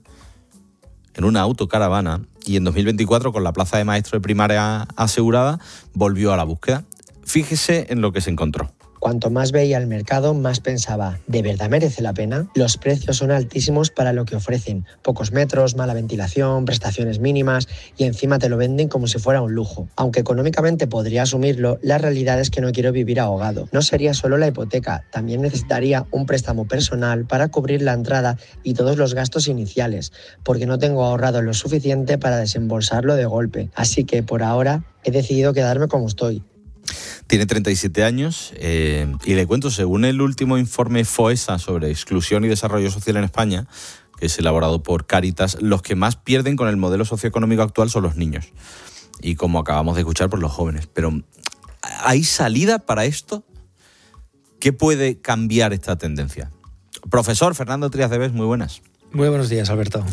en una autocaravana, y en dos mil veinticuatro, con la plaza de maestro de primaria asegurada, volvió a la búsqueda. Fíjese en lo que se encontró. Cuanto más veía el mercado, más pensaba, ¿de verdad merece la pena? Los precios son altísimos para lo que ofrecen. Pocos metros, mala ventilación, prestaciones mínimas y encima te lo venden como si fuera un lujo. Aunque económicamente podría asumirlo, la realidad es que no quiero vivir ahogado. No sería solo la hipoteca, también necesitaría un préstamo personal para cubrir la entrada y todos los gastos iniciales, porque no tengo ahorrado lo suficiente para desembolsarlo de golpe. Así que por ahora he decidido quedarme como estoy. Tiene treinta y siete años eh, y le cuento, según el último informe FOESA sobre exclusión y desarrollo social en España, que es elaborado por Cáritas, los que más pierden con el modelo socioeconómico actual son los niños. Y como acabamos de escuchar, pues los jóvenes. Pero ¿hay salida para esto? ¿Qué puede cambiar esta tendencia? Profesor Fernando Trías de Bes, muy buenas. Muy buenos días, Alberto.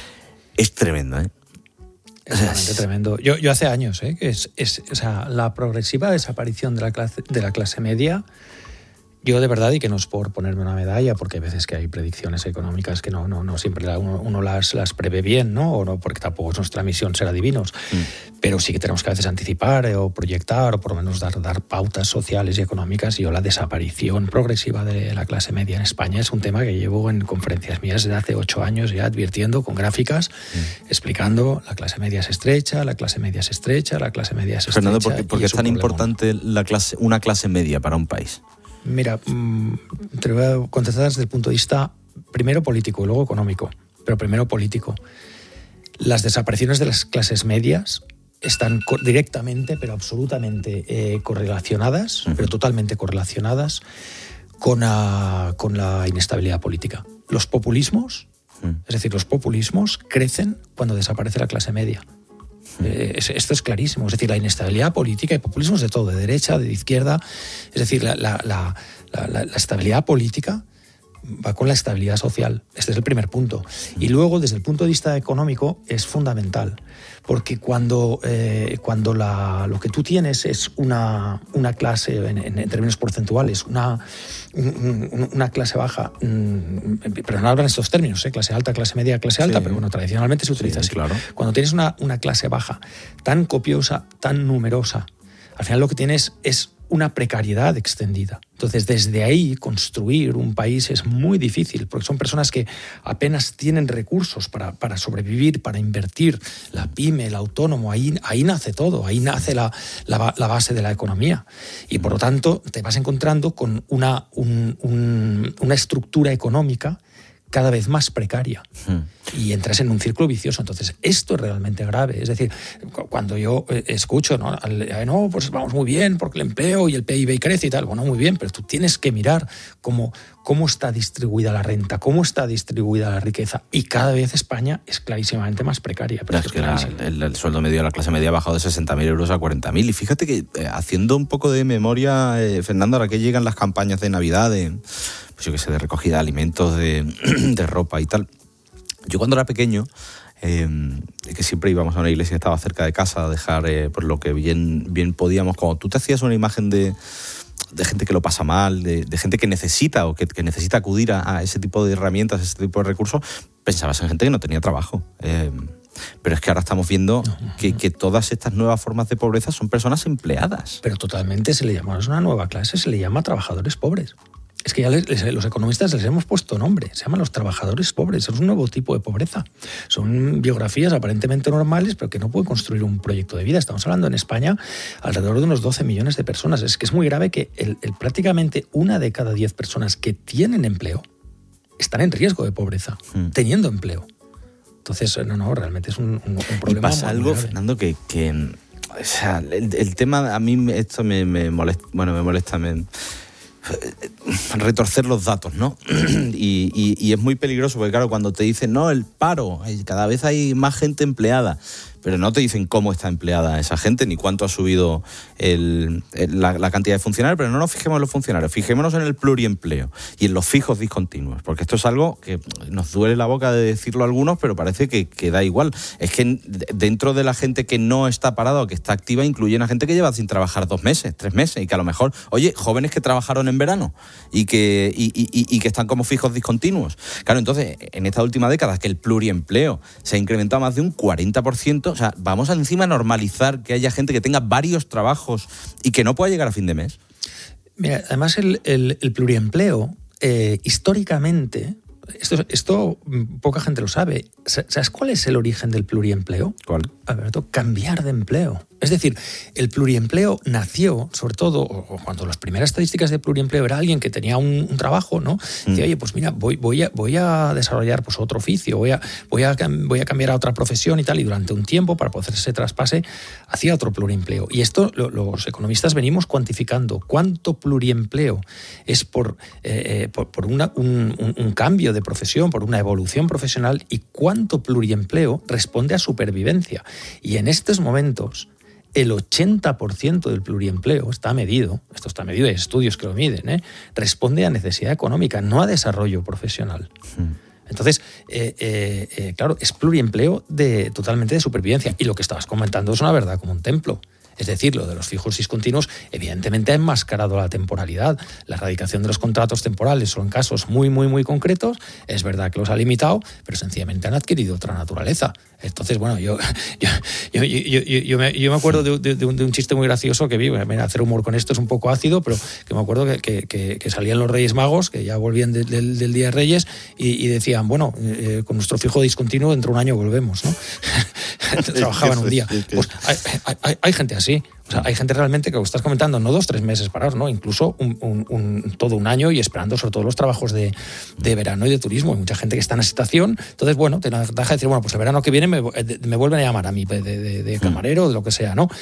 Es tremendo, ¿eh? Es realmente tremendo. Yo, yo hace años, ¿eh? que es, es, o sea, la progresiva desaparición de la clase, de la clase media, yo de verdad, y que no es por ponerme una medalla, porque hay veces que hay predicciones económicas que no, no, no siempre la, uno, uno las, las prevé bien, ¿no? O no, porque tampoco es nuestra misión ser adivinos. Mm. Pero sí que tenemos que a veces anticipar eh, o proyectar o por lo menos dar, dar pautas sociales y económicas. Y yo la desaparición progresiva de la clase media en España es un tema que llevo en conferencias mías desde hace ocho años ya advirtiendo con gráficas, mm. explicando la clase media es estrecha, la clase media es estrecha, la clase media es estrecha. Fernando, ¿por qué, por qué es tan importante la clase, una clase media para un país? Mira, te lo voy a contestar desde el punto de vista primero político y luego económico, pero primero político. Las desapariciones de las clases medias están co- directamente, pero absolutamente eh, correlacionadas, uh-huh. pero totalmente correlacionadas con, a, con la inestabilidad política. Los populismos, uh-huh. es decir, los populismos crecen cuando desaparece la clase media. Uh-huh. Eh, esto es clarísimo. Es decir, la inestabilidad política y populismos de todo, de derecha, de izquierda. Es decir, la, la, la, la, la, la estabilidad política va con la estabilidad social. Este es el primer punto. Y luego, desde el punto de vista económico, es fundamental. Porque cuando, eh, cuando la, lo que tú tienes es una, una clase, en, en, en términos porcentuales, una, un, una clase baja, mmm, pero no hablan estos términos, ¿eh? Clase alta, clase media, clase alta, sí. pero bueno, tradicionalmente se utiliza sí, así. Claro. Cuando tienes una, una clase baja tan copiosa, tan numerosa, al final lo que tienes es una precariedad extendida. Entonces, desde ahí, construir un país es muy difícil, porque son personas que apenas tienen recursos para, para sobrevivir, para invertir. La pyme, el autónomo, ahí, ahí nace todo, ahí nace la, la, la base de la economía. Y, por lo tanto, te vas encontrando con una, un, un, una estructura económica cada vez más precaria hmm. y entras en un círculo vicioso. Entonces, esto es realmente grave. Es decir, cuando yo escucho, ¿no? no, pues vamos muy bien porque el empleo y el P I B crece y tal, bueno, muy bien, pero tú tienes que mirar cómo, cómo está distribuida la renta, cómo está distribuida la riqueza, y cada vez España es clarísimamente más precaria. Pero es que la, el, el sueldo medio de la clase media ha bajado de sesenta mil euros a cuarenta mil, y fíjate que eh, haciendo un poco de memoria, eh, Fernando, ahora que llegan las campañas de Navidad, de, pues yo qué sé, de recogida de alimentos, de, de ropa y tal. Yo cuando era pequeño, eh, que siempre íbamos a una iglesia que estaba cerca de casa a dejar eh, por lo que bien, bien podíamos, cuando tú te hacías una imagen de, de gente que lo pasa mal, de, de gente que necesita o que, que necesita acudir a, a ese tipo de herramientas, a ese tipo de recursos, pensabas en gente que no tenía trabajo. Eh, pero es que ahora estamos viendo no, no, que, no. que todas estas nuevas formas de pobreza son personas empleadas. Pero totalmente se le llama, es una nueva clase, se le llama trabajadores pobres. Es que ya les, les, los economistas les hemos puesto nombre, se llaman los trabajadores pobres, es un nuevo tipo de pobreza. Son biografías aparentemente normales, pero que no pueden construir un proyecto de vida. Estamos hablando en España alrededor de unos doce millones de personas. Es que es muy grave que el, el, prácticamente una de cada diez personas que tienen empleo están en riesgo de pobreza, hmm. teniendo empleo. Entonces, no, no, realmente es un, un, un problema. Y pasa muy, algo, muy grave. Fernando, que... que o sea, el, el tema, a mí esto me, me molesta, bueno, me molesta, me... retorcer los datos, ¿no? y, y, y es muy peligroso porque, claro, cuando te dicen, no, el paro, cada vez hay más gente empleada, pero no te dicen cómo está empleada esa gente ni cuánto ha subido el, el, la, la cantidad de funcionarios, pero no nos fijemos en los funcionarios, fijémonos en el pluriempleo y en los fijos discontinuos, porque esto es algo que nos duele la boca de decirlo a algunos, pero parece que, que da igual. Es que dentro de la gente que no está parada o que está activa, incluyen a gente que lleva sin trabajar dos meses, tres meses, y que a lo mejor, oye, jóvenes que trabajaron en verano y que, y, y, y que están como fijos discontinuos. Claro, entonces, en esta última década, que el pluriempleo se ha incrementado más de un cuarenta por ciento, o sea, vamos a encima normalizar que haya gente que tenga varios trabajos y que no pueda llegar a fin de mes. Mira, además el, el, el pluriempleo, eh, históricamente, esto, esto poca gente lo sabe. ¿Sabes cuál es el origen del pluriempleo? ¿Cuál? Alberto, cambiar de empleo. Es decir, el pluriempleo nació, sobre todo, cuando las primeras estadísticas de pluriempleo era alguien que tenía un, un trabajo, ¿no? Mm. Dice, oye, pues mira, voy, voy, a, voy a desarrollar pues, otro oficio, voy a, voy, a, voy a cambiar a otra profesión y tal, y durante un tiempo, para poder hacer ese traspase, hacía otro pluriempleo. Y esto lo, los economistas venimos cuantificando. ¿Cuánto pluriempleo es por, eh, por, por una, un, un, un cambio de profesión, por una evolución profesional, y cuánto pluriempleo responde a supervivencia? Y en estos momentos, el ochenta por ciento del pluriempleo está medido, esto está medido, hay estudios que lo miden, ¿eh? responde a necesidad económica, no a desarrollo profesional. Hmm. Entonces, eh, eh, eh, claro, es pluriempleo de, totalmente de supervivencia. Y lo que estabas comentando es una verdad como un templo. Es decir, lo de los fijos discontinuos evidentemente ha enmascarado la temporalidad. La erradicación de los contratos temporales son casos muy, muy, muy concretos. Es verdad que los ha limitado, pero sencillamente han adquirido otra naturaleza. Entonces, bueno, yo, yo, yo, yo, yo, yo, me, yo me acuerdo de, de, de, un, de un chiste muy gracioso que vi. Mira, hacer humor con esto es un poco ácido, pero que me acuerdo que, que, que, que salían los Reyes Magos, que ya volvían de, de, del Día de Reyes, y, y decían, bueno, eh, con nuestro fijo discontinuo dentro de un año volvemos, ¿no? Trabajaban un día. Pues hay, hay, hay gente así. O sea, hay gente realmente que lo estás comentando, no dos, tres meses parados, no, incluso un, un, un, todo un año y esperando sobre todo los trabajos de, de verano y de turismo. Hay mucha gente que está en esa situación. Entonces, bueno, te deja de decir, bueno, pues el verano que viene me, me vuelven a llamar a mí de, de, de camarero, de lo que sea, ¿no?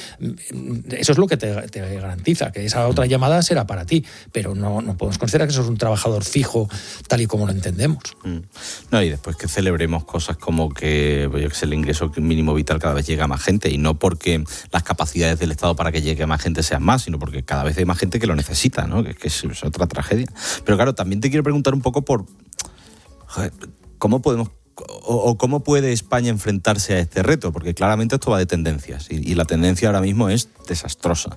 Eso es lo que te, te garantiza, que esa otra llamada será para ti, pero no, no podemos considerar que eso es un trabajador fijo tal y como lo entendemos. No, y después que celebremos cosas como que, yo que sé, el ingreso mínimo vital cada vez llega a más gente, y no porque las capacidades del Estado para que llegue a más gente sean más, sino porque cada vez hay más gente que lo necesita, ¿no? Que, que es, es otra tragedia. Pero claro, también te quiero preguntar un poco por joder, cómo podemos o, o cómo puede España enfrentarse a este reto, porque claramente esto va de tendencias y, y la tendencia ahora mismo es desastrosa.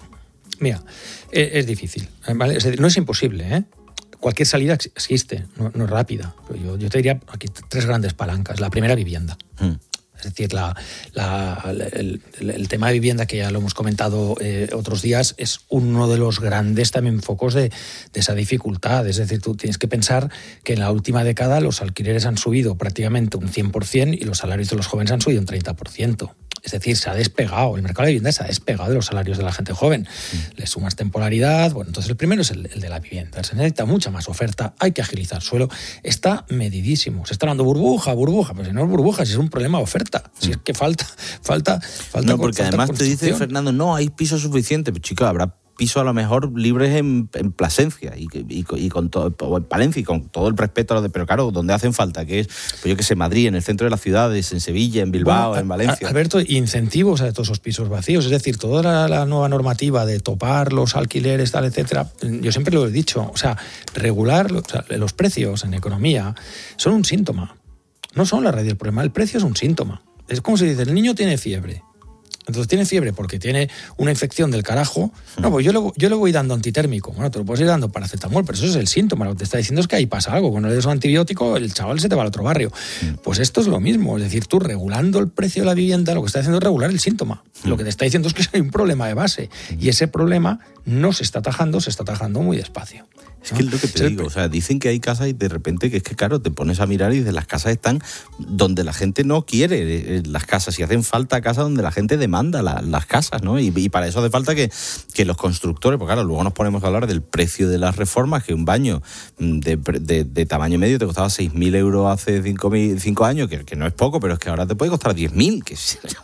Mira, es, es difícil, ¿vale? Es decir, no es imposible, ¿eh? Cualquier salida existe, no, no es rápida. Yo, yo te diría aquí tres grandes palancas. La primera, vivienda. Mm. Es decir, la, la, el, el tema de vivienda, que ya lo hemos comentado eh, otros días, es uno de los grandes también focos de, de esa dificultad. Es decir, tú tienes que pensar que en la última década los alquileres han subido prácticamente un cien por ciento y los salarios de los jóvenes han subido un treinta por ciento. Es decir, se ha despegado, el mercado de vivienda se ha despegado de los salarios de la gente joven. Mm. Le sumas temporalidad, bueno, entonces el primero es el, el de la vivienda. Se necesita mucha más oferta, hay que agilizar el suelo. Está medidísimo, se está hablando burbuja, burbuja, pero si no es burbuja, si es un problema de oferta, si es que falta, falta, falta. No, porque falta además te dice Fernando, no, hay pisos suficientes, pero chicos, habrá pisos a lo mejor libres en, en Plasencia y, y, y con todo, o en Palencia, y con todo el respeto a lo de, pero claro, donde hacen falta, que es, pues yo que sé, Madrid, en el centro de las ciudades, en Sevilla, en Bilbao, bueno, en Valencia. Alberto, incentivos a todos esos pisos vacíos, es decir, toda la, la nueva normativa de topar los alquileres, tal, etcétera, yo siempre lo he dicho, o sea, regular o sea, los precios en economía son un síntoma, no son la raíz del problema, el precio es un síntoma. Es como si dice, el niño tiene fiebre. Entonces tiene fiebre porque tiene una infección del carajo. No, pues yo le, yo le voy dando antitérmico. Bueno, te lo puedes ir dando paracetamol, pero eso es el síntoma. Lo que te está diciendo es que ahí pasa algo. Cuando le des un antibiótico, el chaval se te va al otro barrio. Pues esto es lo mismo. Es decir, tú regulando el precio de la vivienda, lo que está haciendo es regular el síntoma. Lo que te está diciendo es que hay un problema de base. Y ese problema no se está atajando, se está atajando muy despacio. Es que es lo que te digo, o sea, dicen que hay casas y de repente que es que, claro, te pones a mirar y dices, las casas están donde la gente no quiere las casas y hacen falta casas donde la gente demanda la, las casas, ¿no? Y, y para eso hace falta que, que los constructores, porque claro, luego nos ponemos a hablar del precio de las reformas, que un baño de, de, de tamaño medio te costaba seis mil euros hace cinco años, que, que no es poco, pero es que ahora te puede costar diez mil. Que...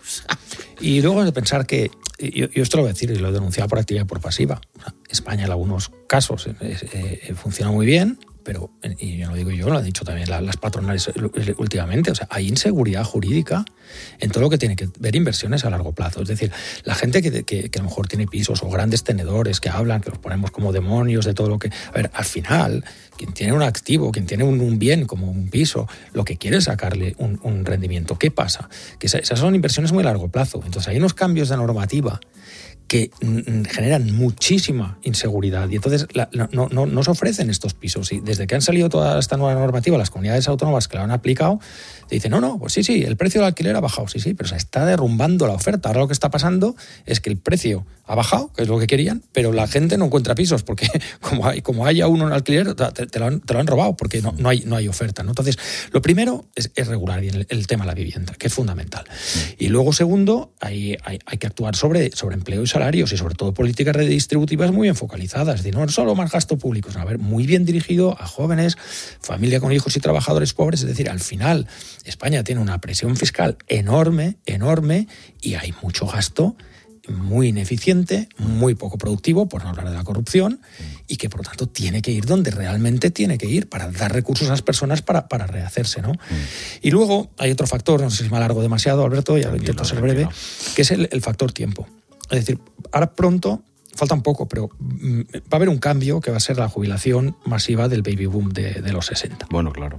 Y luego de pensar que, yo, yo esto lo voy a decir y lo he denunciado por activa y por pasiva, o sea, España en algunos casos eh, eh, funciona muy bien, pero, y yo no lo digo yo, lo han dicho también las patronales últimamente, o sea, hay inseguridad jurídica en todo lo que tiene que ver inversiones a largo plazo. Es decir, la gente que, que, que a lo mejor tiene pisos o grandes tenedores que hablan, que los ponemos como demonios de todo lo que... A ver, al final, quien tiene un activo, quien tiene un, un bien como un piso, lo que quiere es sacarle un, un rendimiento. ¿Qué pasa? Que esas son inversiones muy a largo plazo. Entonces hay unos cambios de normativa que generan muchísima inseguridad y entonces la, no, no, no se ofrecen estos pisos. Y desde que han salido toda esta nueva normativa, las comunidades autónomas que la han aplicado, te dicen, no, no, pues sí, sí, el precio del alquiler ha bajado, sí, sí, pero se está derrumbando la oferta. Ahora lo que está pasando es que el precio ha bajado, que es lo que querían, pero la gente no encuentra pisos porque como, hay, como haya uno en alquiler, te, te, lo, han, te lo han robado porque no, no, hay, no hay oferta, ¿no? Entonces, lo primero es, es regular bien el, el tema de la vivienda, que es fundamental. Y luego, segundo, hay, hay, hay que actuar sobre, sobre empleo y salarios y sobre todo políticas redistributivas muy bien focalizadas. Es decir, no solo más gasto público, sino a ver, muy bien dirigido a jóvenes, familia con hijos y trabajadores pobres. Es decir, al final España tiene una presión fiscal enorme, enorme y hay mucho gasto muy ineficiente, muy poco productivo, por no hablar de la corrupción, y que por lo tanto tiene que ir donde realmente tiene que ir para dar recursos a las personas para, para rehacerse, ¿no? Mm. Y luego hay otro factor, no sé si me alargo demasiado, Alberto, ya lo intento ser breve, que es el, el factor tiempo. Es decir, ahora pronto, falta un poco, pero va a haber un cambio que va a ser la jubilación masiva del baby boom de, de los sesenta. Bueno, claro.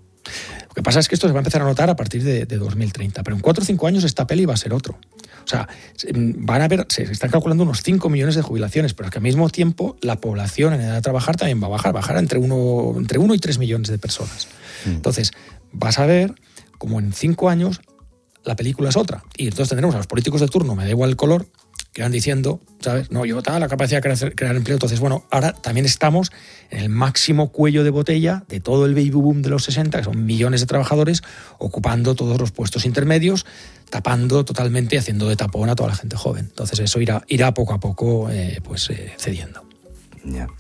Lo que pasa es que esto se va a empezar a notar a partir de, de dos mil treinta, pero en cuatro o cinco años esta peli va a ser otro. O sea, van a haber, se están calculando unos cinco millones de jubilaciones, pero que al mismo tiempo la población en edad de trabajar también va a bajar, bajará entre uno, entre uno y tres millones de personas. Mm. Entonces, vas a ver como en cinco años la película es otra. Y entonces tendremos a los políticos de turno, me da igual el color, que van diciendo, ¿sabes? No, yo tengo la capacidad de crear, crear empleo. Entonces, bueno, ahora también estamos en el máximo cuello de botella de todo el baby boom de los sesenta, que son millones de trabajadores, ocupando todos los puestos intermedios, tapando totalmente, haciendo de tapón a toda la gente joven. Entonces eso irá, irá poco a poco eh, pues eh, cediendo. Ya. Yeah.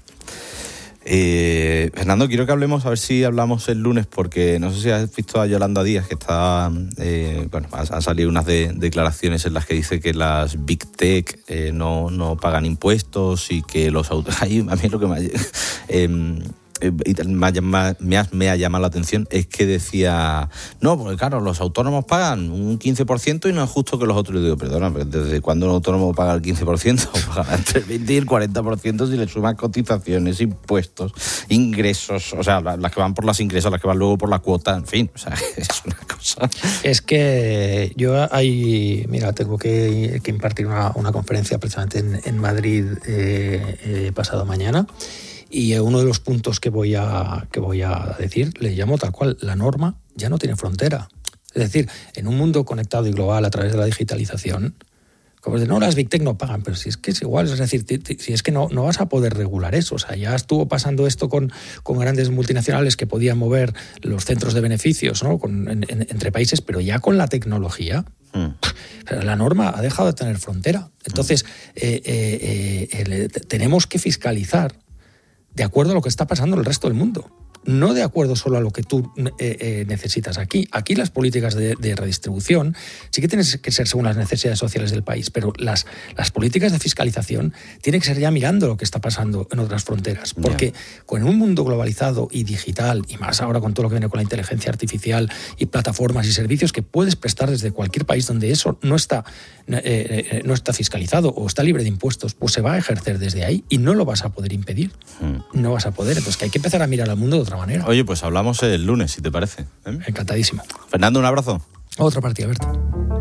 Eh, Fernando, quiero que hablemos, a ver si hablamos el lunes, porque no sé si has visto a Yolanda Díaz, que está, eh, bueno, han salido unas de, declaraciones en las que dice que las Big Tech eh, no, no pagan impuestos y que los autos... Ahí a mí lo que me... Eh, me ha, me, ha, me ha llamado la atención es que decía, no, porque claro, los autónomos pagan un quince por ciento y no es justo que los otros. Le digo, perdona, pero ¿desde cuándo un autónomo paga el quince por ciento? Paga entre el veinte y el cuarenta por ciento si le suman cotizaciones, impuestos, ingresos, o sea, las que van por las ingresos, las que van luego por la cuota, en fin, o sea, es una cosa. Es que yo ahí, mira, tengo que, que impartir una, una conferencia precisamente en, en Madrid eh, eh, pasado mañana. Y uno de los puntos que voy a que voy a decir, le llamo tal cual, la norma ya no tiene frontera. Es decir, en un mundo conectado y global a través de la digitalización, como de no, las Big Tech no pagan, pero si es que es igual, es decir, t- t- si es que no, no vas a poder regular eso. O sea, ya estuvo pasando esto con, con grandes multinacionales que podían mover los centros de beneficios, ¿no? con, en, en, entre países, pero ya con la tecnología, mm. la norma ha dejado de tener frontera. Entonces, eh, eh, eh, el, tenemos que fiscalizar de acuerdo a lo que está pasando en el resto del mundo. No de acuerdo solo a lo que tú eh, eh, necesitas aquí. Aquí las políticas de, de redistribución sí que tienen que ser según las necesidades sociales del país, pero las, las políticas de fiscalización tienen que ser ya mirando lo que está pasando en otras fronteras. Porque yeah. con un mundo globalizado y digital, y más ahora con todo lo que viene con la inteligencia artificial y plataformas y servicios que puedes prestar desde cualquier país donde eso no está, eh, eh, no está fiscalizado o está libre de impuestos, pues se va a ejercer desde ahí y no lo vas a poder impedir. Mm. No vas a poder. Entonces que hay que empezar a mirar al mundo de otra manera. Oye, pues hablamos el lunes, si te parece. ¿Eh? Encantadísimo. Fernando, un abrazo. Otra partida, Berto.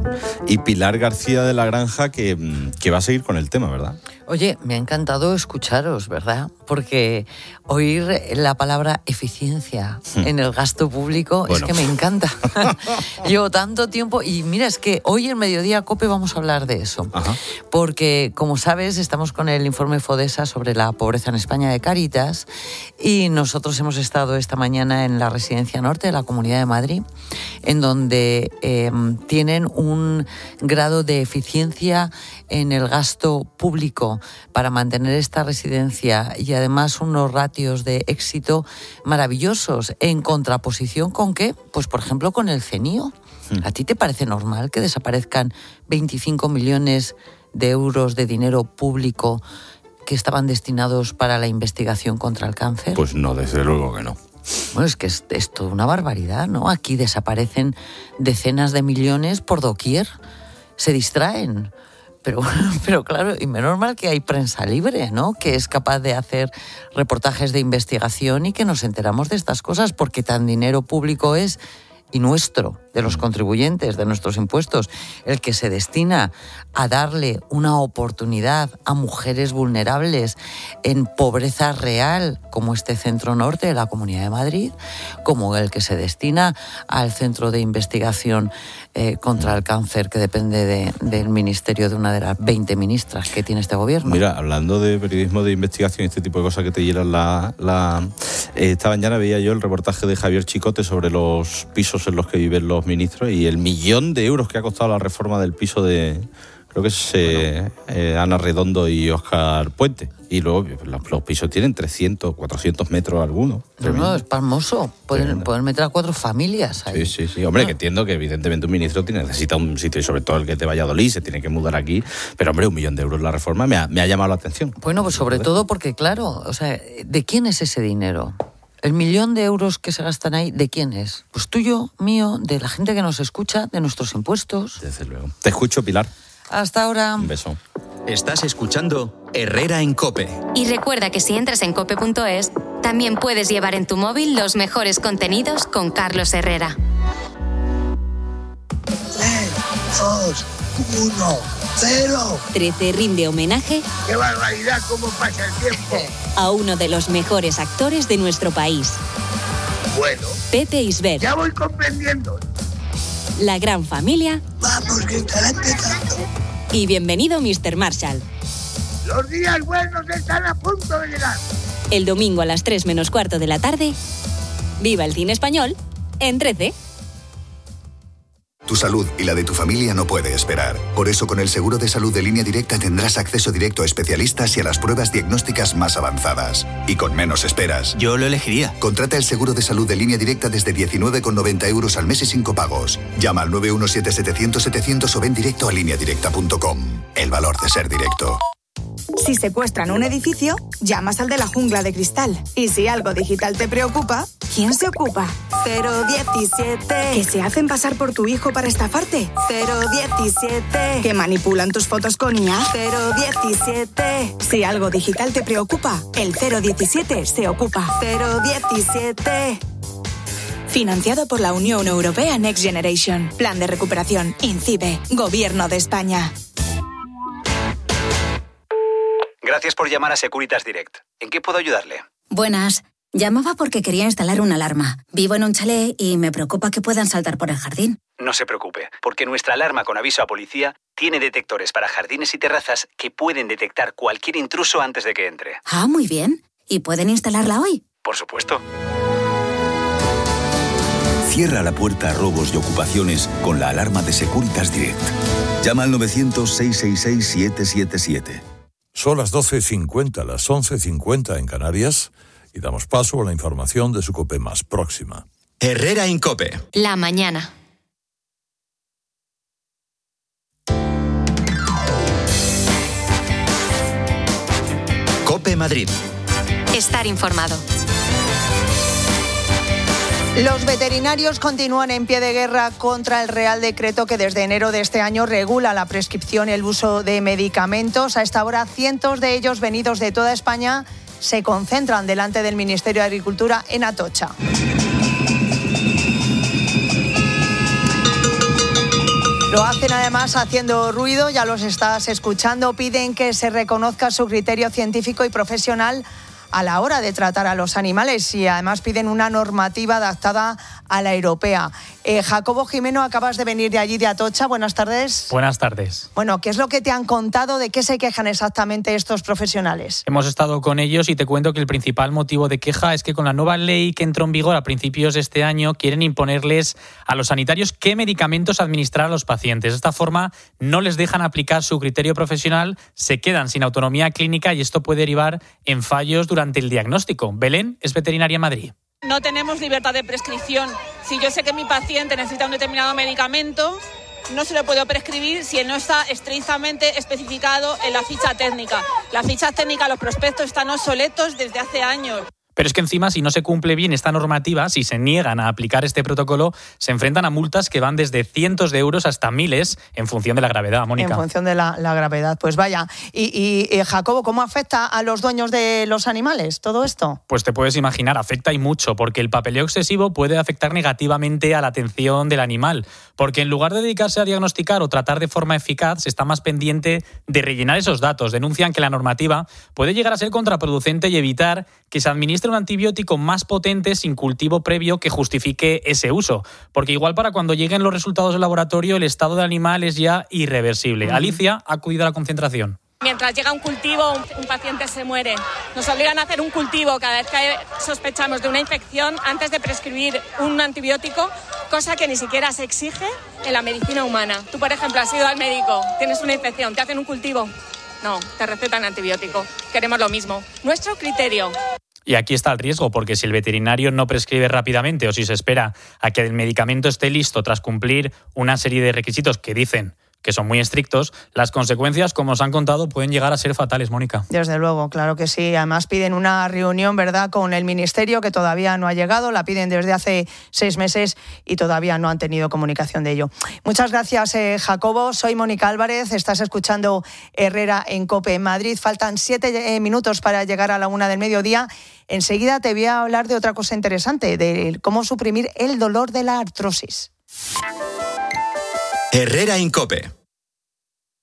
Y Pilar García de la Granja, que, que va a seguir con el tema, ¿verdad? Oye, me ha encantado escucharos, ¿verdad? Porque oír la palabra eficiencia hmm. en el gasto público bueno. es que me encanta. Llevo tanto tiempo y mira, es que hoy en Mediodía COPE vamos a hablar de eso. Ajá. Porque, como sabes, estamos con el informe FODESA sobre la pobreza en España de Cáritas y nosotros hemos estado esta mañana en la Residencia Norte de la Comunidad de Madrid, en donde eh, tienen un grado de eficiencia en el gasto público para mantener esta residencia y además unos ratios de éxito maravillosos, en contraposición con ¿qué? Pues por ejemplo con el CENIO. ¿A ti te parece normal que desaparezcan veinticinco millones de euros de dinero público que estaban destinados para la investigación contra el cáncer? Pues no, desde luego que no. Bueno, es que es, es toda una barbaridad, ¿no? Aquí desaparecen decenas de millones por doquier, se distraen. Pero, pero claro, y menos mal que hay prensa libre, ¿no? Que es capaz de hacer reportajes de investigación y que nos enteramos de estas cosas, porque tan dinero público es, y nuestro, de los contribuyentes, de nuestros impuestos, el que se destina a darle una oportunidad a mujeres vulnerables en pobreza real, como este Centro Norte de la Comunidad de Madrid, como el que se destina al Centro de Investigación eh, contra el Cáncer, que depende de, del ministerio de una de las veinte ministras que tiene este gobierno. Mira, hablando de periodismo de investigación y este tipo de cosas que te hielan la... la eh, esta mañana veía yo el reportaje de Javier Chicote sobre los pisos en los que viven los ministros y el millón de euros que ha costado la reforma del piso de, creo que es eh, bueno. eh, Ana Redondo y Óscar Puente. Y luego los, los pisos tienen trescientos, cuatrocientos metros algunos. No, no, es pasmoso. Pueden, pueden meter a cuatro familias ahí. Sí, sí, sí. Hombre, no. que entiendo que evidentemente un ministro tiene, necesita un sitio, y sobre todo el que es de Valladolid, se tiene que mudar aquí. Pero, hombre, un millón de euros la reforma me ha, me ha llamado la atención. Bueno, pues sobre todo porque, claro, o sea, ¿de quién es ese dinero? El millón de euros que se gastan ahí, ¿de quién es? Pues tuyo, mío, de la gente que nos escucha, de nuestros impuestos. Desde luego. Te escucho, Pilar. Hasta ahora. Un beso. Estás escuchando Herrera en COPE. Y recuerda que si entras en cope punto es, también puedes llevar en tu móvil los mejores contenidos con Carlos Herrera. tres, dos, uno, cero. trece rinde homenaje. ¡Qué barbaridad cómo pasa el tiempo! A uno de los mejores actores de nuestro país. Bueno. Pepe Isbert. Ya voy comprendiendo. La gran familia. Vamos, que estará empezando. Y bienvenido míster Marshall. Los días buenos están a punto de llegar. El domingo a las tres menos cuarto de la tarde, viva el cine español en trece. Tu salud y la de tu familia no puede esperar. Por eso, con el seguro de salud de Línea Directa tendrás acceso directo a especialistas y a las pruebas diagnósticas más avanzadas. Y con menos esperas. Yo lo elegiría. Contrata el seguro de salud de Línea Directa desde diecinueve con noventa euros al mes y sin copagos. Llama al nueve uno siete setecientos setecientos o ven directo a línea directa punto com. El valor de ser directo. Si secuestran un edificio, llamas al de la jungla de cristal. Y si algo digital te preocupa, ¿quién se ocupa? cero diecisiete. ¿Que se hacen pasar por tu hijo para estafarte? cero diecisiete. ¿Que manipulan tus fotos con I A? cero diecisiete. Si algo digital te preocupa, el cero diecisiete se ocupa. cero diecisiete. Financiado por la Unión Europea Next Generation. Plan de recuperación. INCIBE. Gobierno de España. Gracias por llamar a Securitas Direct. ¿En qué puedo ayudarle? Buenas. Llamaba porque quería instalar una alarma. Vivo en un chalet y me preocupa que puedan saltar por el jardín. No se preocupe, porque nuestra alarma con aviso a policía tiene detectores para jardines y terrazas que pueden detectar cualquier intruso antes de que entre. Ah, muy bien. ¿Y pueden instalarla hoy? Por supuesto. Cierra la puerta a robos y ocupaciones con la alarma de Securitas Direct. Llama al novecientos, seiscientos sesenta y seis, siete siete siete. Son las doce cincuenta, las once cincuenta en Canarias, y damos paso a la información de su COPE más próxima. Herrera Incope. La mañana. COPE Madrid. Estar informado. Los veterinarios continúan en pie de guerra contra el Real Decreto que desde enero de este año regula la prescripción y el uso de medicamentos. A esta hora, cientos de ellos venidos de toda España se concentran delante del Ministerio de Agricultura en Atocha. Lo hacen además haciendo ruido, ya los estás escuchando. Piden que se reconozca su criterio científico y profesional a la hora de tratar a los animales y además piden una normativa adaptada a la europea. Eh, Jacobo Jimeno, acabas de venir de allí, de Atocha. Buenas tardes. Buenas tardes. Bueno, ¿qué es lo que te han contado? ¿De qué se quejan exactamente estos profesionales? Hemos estado con ellos y te cuento que el principal motivo de queja es que con la nueva ley que entró en vigor a principios de este año quieren imponerles a los sanitarios qué medicamentos administrar a los pacientes. De esta forma no les dejan aplicar su criterio profesional, se quedan sin autonomía clínica y esto puede derivar en fallos durante el diagnóstico. Belén es veterinaria en Madrid. No tenemos libertad de prescripción. Si yo sé que mi paciente necesita un determinado medicamento, no se lo puedo prescribir si él no está estrictamente especificado en la ficha técnica. Las fichas técnicas, los prospectos están obsoletos desde hace años. Pero es que encima, si no se cumple bien esta normativa, si se niegan a aplicar este protocolo, se enfrentan a multas que van desde cientos de euros hasta miles en función de la gravedad, Mónica. En función de la, la gravedad, pues vaya. Y, y, y Jacobo, ¿cómo afecta a los dueños de los animales todo esto? Pues te puedes imaginar, afecta y mucho, porque el papeleo excesivo puede afectar negativamente a la atención del animal, porque en lugar de dedicarse a diagnosticar o tratar de forma eficaz, se está más pendiente de rellenar esos datos. Denuncian que la normativa puede llegar a ser contraproducente y evitar que se administre un antibiótico más potente sin cultivo previo que justifique ese uso. Porque igual para cuando lleguen los resultados del laboratorio, el estado del animal es ya irreversible. Uh-huh. Alicia ha acudido a la concentración. Mientras llega un cultivo, un, un paciente se muere. Nos obligan a hacer un cultivo cada vez que sospechamos de una infección antes de prescribir un antibiótico, cosa que ni siquiera se exige en la medicina humana. Tú, por ejemplo, has ido al médico, tienes una infección, te hacen un cultivo. No, te recetan antibiótico. Queremos lo mismo. Nuestro criterio. Y aquí está el riesgo, porque si el veterinario no prescribe rápidamente o si se espera a que el medicamento esté listo tras cumplir una serie de requisitos que dicen que son muy estrictos, las consecuencias, como os han contado, pueden llegar a ser fatales, Mónica. Desde luego, claro que sí. Además piden una reunión, ¿verdad?, con el Ministerio, que todavía no ha llegado. La piden desde hace seis meses y todavía no han tenido comunicación de ello. Muchas gracias, eh, Jacobo. Soy Mónica Álvarez. Estás escuchando Herrera en COPE en Madrid. Faltan siete eh, minutos para llegar a la una del mediodía. Enseguida te voy a hablar de otra cosa interesante, de cómo suprimir el dolor de la artrosis. Herrera en COPE.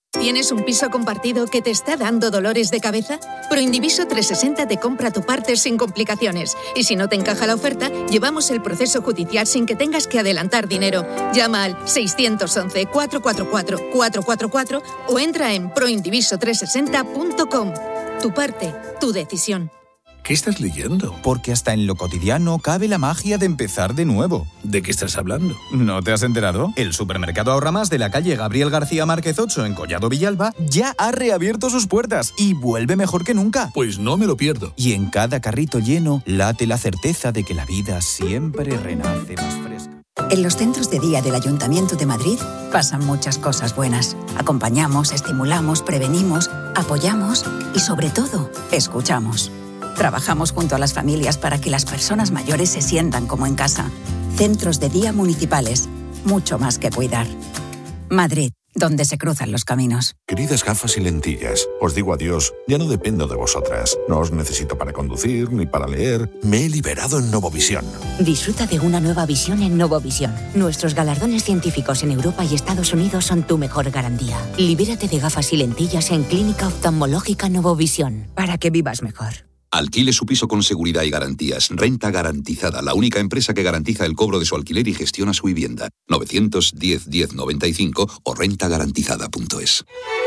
¿Tienes un piso compartido que te está dando dolores de cabeza? Proindiviso trescientos sesenta te compra tu parte sin complicaciones. Y si no te encaja la oferta, llevamos el proceso judicial sin que tengas que adelantar dinero. Llama al seiscientos once, cuatrocientos cuarenta y cuatro, cuatrocientos cuarenta y cuatro o entra en proindiviso trescientos sesenta punto com. Tu parte, tu decisión. ¿Qué estás leyendo? Porque hasta en lo cotidiano cabe la magia de empezar de nuevo. ¿De qué estás hablando? ¿No te has enterado? El supermercado Ahorra Más de la calle Gabriel García Márquez ocho en Collado Villalba ya ha reabierto sus puertas y vuelve mejor que nunca. Pues no me lo pierdo. Y en cada carrito lleno late la certeza de que la vida siempre renace más fresca. En los centros de día del Ayuntamiento de Madrid pasan muchas cosas buenas. Acompañamos, estimulamos, prevenimos, apoyamos y sobre todo, escuchamos. Trabajamos junto a las familias para que las personas mayores se sientan como en casa. Centros de día municipales. Mucho más que cuidar. Madrid, donde se cruzan los caminos. Queridas gafas y lentillas, os digo adiós. Ya no dependo de vosotras. No os necesito para conducir ni para leer. Me he liberado en Novovisión. Disfruta de una nueva visión en Novovisión. Nuestros galardones científicos en Europa y Estados Unidos son tu mejor garantía. Libérate de gafas y lentillas en Clínica Oftalmológica Novovisión. Para que vivas mejor. Alquile su piso con seguridad y garantías. Renta Garantizada, la única empresa que garantiza el cobro de su alquiler y gestiona su vivienda. novecientos diez, diez noventa y cinco o renta garantizada punto es.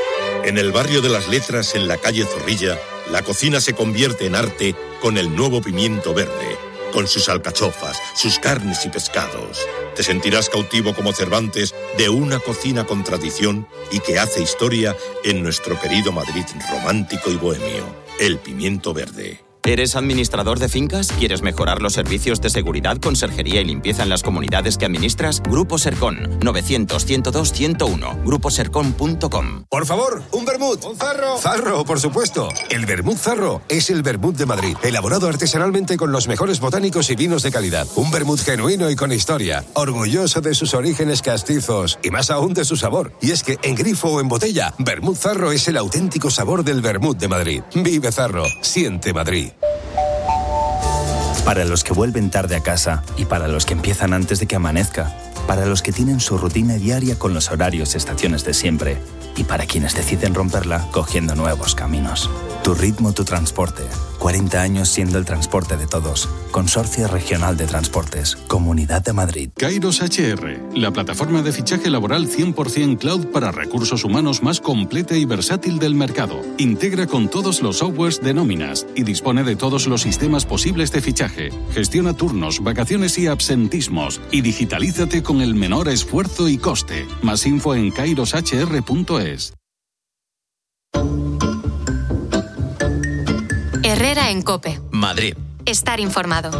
En el barrio de las Letras, en la calle Zorrilla, la cocina se convierte en arte con el nuevo Pimiento Verde. Con sus alcachofas, sus carnes y pescados. Te sentirás cautivo como Cervantes de una cocina con tradición y que hace historia en nuestro querido Madrid romántico y bohemio. El Pimiento Verde. ¿Eres administrador de fincas? ¿Quieres mejorar los servicios de seguridad, conserjería y limpieza en las comunidades que administras? Grupo Sercon, novecientos, ciento dos, ciento uno. grupo sercon punto com. Por favor, un vermut. Un zarro. Zarro, por supuesto. El vermut Zarro es el vermut de Madrid, elaborado artesanalmente con los mejores botánicos y vinos de calidad. Un vermut genuino y con historia, orgulloso de sus orígenes castizos y más aún de su sabor. Y es que en grifo o en botella, vermut Zarro es el auténtico sabor del vermut de Madrid. Vive Zarro, siente Madrid. Para los que vuelven tarde a casa y para los que empiezan antes de que amanezca, para los que tienen su rutina diaria con los horarios y estaciones de siempre y para quienes deciden romperla cogiendo nuevos caminos. Tu ritmo, tu transporte. cuarenta años siendo el transporte de todos. Consorcio Regional de Transportes. Comunidad de Madrid. Kairos H R, la plataforma de fichaje laboral cien por ciento cloud para recursos humanos más completa y versátil del mercado. Integra con todos los softwares de nóminas y dispone de todos los sistemas posibles de fichaje. Gestiona turnos, vacaciones y absentismos y digitalízate con el menor esfuerzo y coste. Más info en kairos h r punto es. Herrera en COPE. Madrid. Estar informado.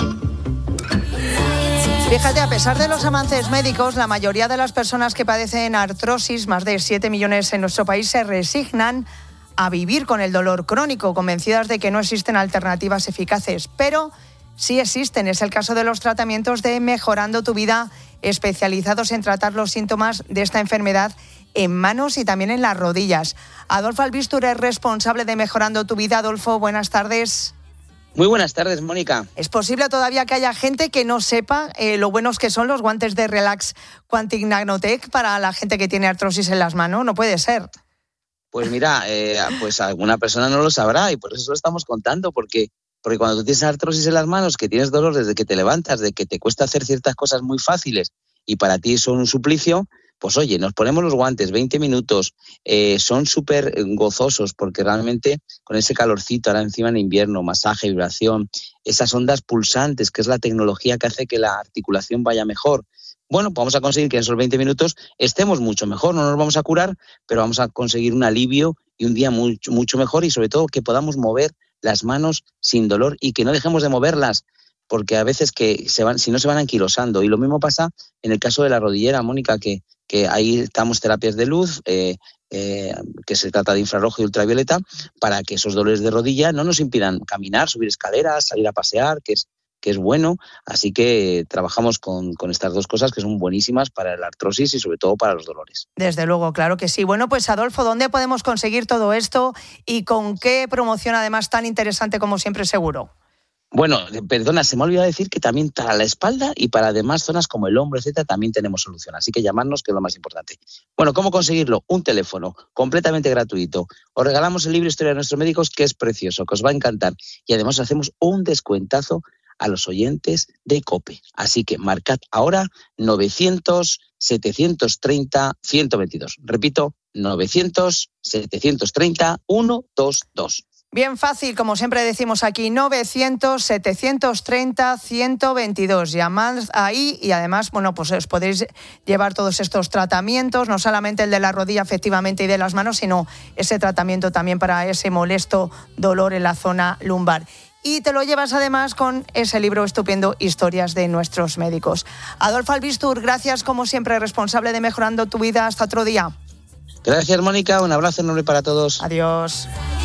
Fíjate, a pesar de los avances médicos, la mayoría de las personas que padecen artrosis, más de siete millones en nuestro país, se resignan a vivir con el dolor crónico, convencidas de que no existen alternativas eficaces. Pero sí existen. Es el caso de los tratamientos de Mejorando tu Vida, especializados en tratar los síntomas de esta enfermedad en manos y también en las rodillas. Adolfo Albistur es responsable de Mejorando tu Vida. Adolfo, buenas tardes. Muy buenas tardes, Mónica. ¿Es posible todavía que haya gente que no sepa eh, lo buenos que son los guantes de Relax Quantic Nanotech para la gente que tiene artrosis en las manos? No puede ser. Pues mira, eh, pues alguna persona no lo sabrá y por eso lo estamos contando, porque, porque cuando tú tienes artrosis en las manos, que tienes dolor desde que te levantas, de que te cuesta hacer ciertas cosas muy fáciles y para ti son un suplicio, pues oye, nos ponemos los guantes, veinte minutos, eh, son súper gozosos porque realmente con ese calorcito ahora encima en invierno, masaje, vibración, esas ondas pulsantes, que es la tecnología que hace que la articulación vaya mejor. Bueno, pues vamos a conseguir que en esos veinte minutos estemos mucho mejor, no nos vamos a curar, pero vamos a conseguir un alivio y un día mucho, mucho mejor y sobre todo que podamos mover las manos sin dolor y que no dejemos de moverlas, porque a veces que se van, si no se van anquilosando. Y lo mismo pasa en el caso de la rodillera, Mónica, que que ahí estamos terapias de luz, eh, eh, que se trata de infrarrojo y ultravioleta, para que esos dolores de rodilla no nos impidan caminar, subir escaleras, salir a pasear, que es, que es bueno. Así que trabajamos con, con estas dos cosas que son buenísimas para la artrosis y sobre todo para los dolores. Desde luego, claro que sí. Bueno, pues Adolfo, ¿dónde podemos conseguir todo esto y con qué promoción además tan interesante como siempre seguro? Bueno, perdona, se me ha olvidado decir que también para la espalda y para demás zonas como el hombro, etcétera, también tenemos solución. Así que llamarnos, que es lo más importante. Bueno, ¿cómo conseguirlo? Un teléfono completamente gratuito. Os regalamos el libro Historia de nuestros médicos, que es precioso, que os va a encantar. Y además hacemos un descuentazo a los oyentes de COPE. Así que marcad ahora novecientos, setecientos treinta, ciento veintidós. Repito, novecientos, setecientos treinta, ciento veintidós. Bien fácil, como siempre decimos aquí, novecientos, setecientos treinta, ciento veintidós. Llamad ahí y además, bueno, pues os podéis llevar todos estos tratamientos, no solamente el de la rodilla efectivamente y de las manos, sino ese tratamiento también para ese molesto dolor en la zona lumbar. Y te lo llevas además con ese libro estupendo, Historias de nuestros médicos. Adolfo Albistur, gracias como siempre, responsable de Mejorando tu Vida. Hasta otro día. Gracias, Mónica. Un abrazo enorme para todos. Adiós.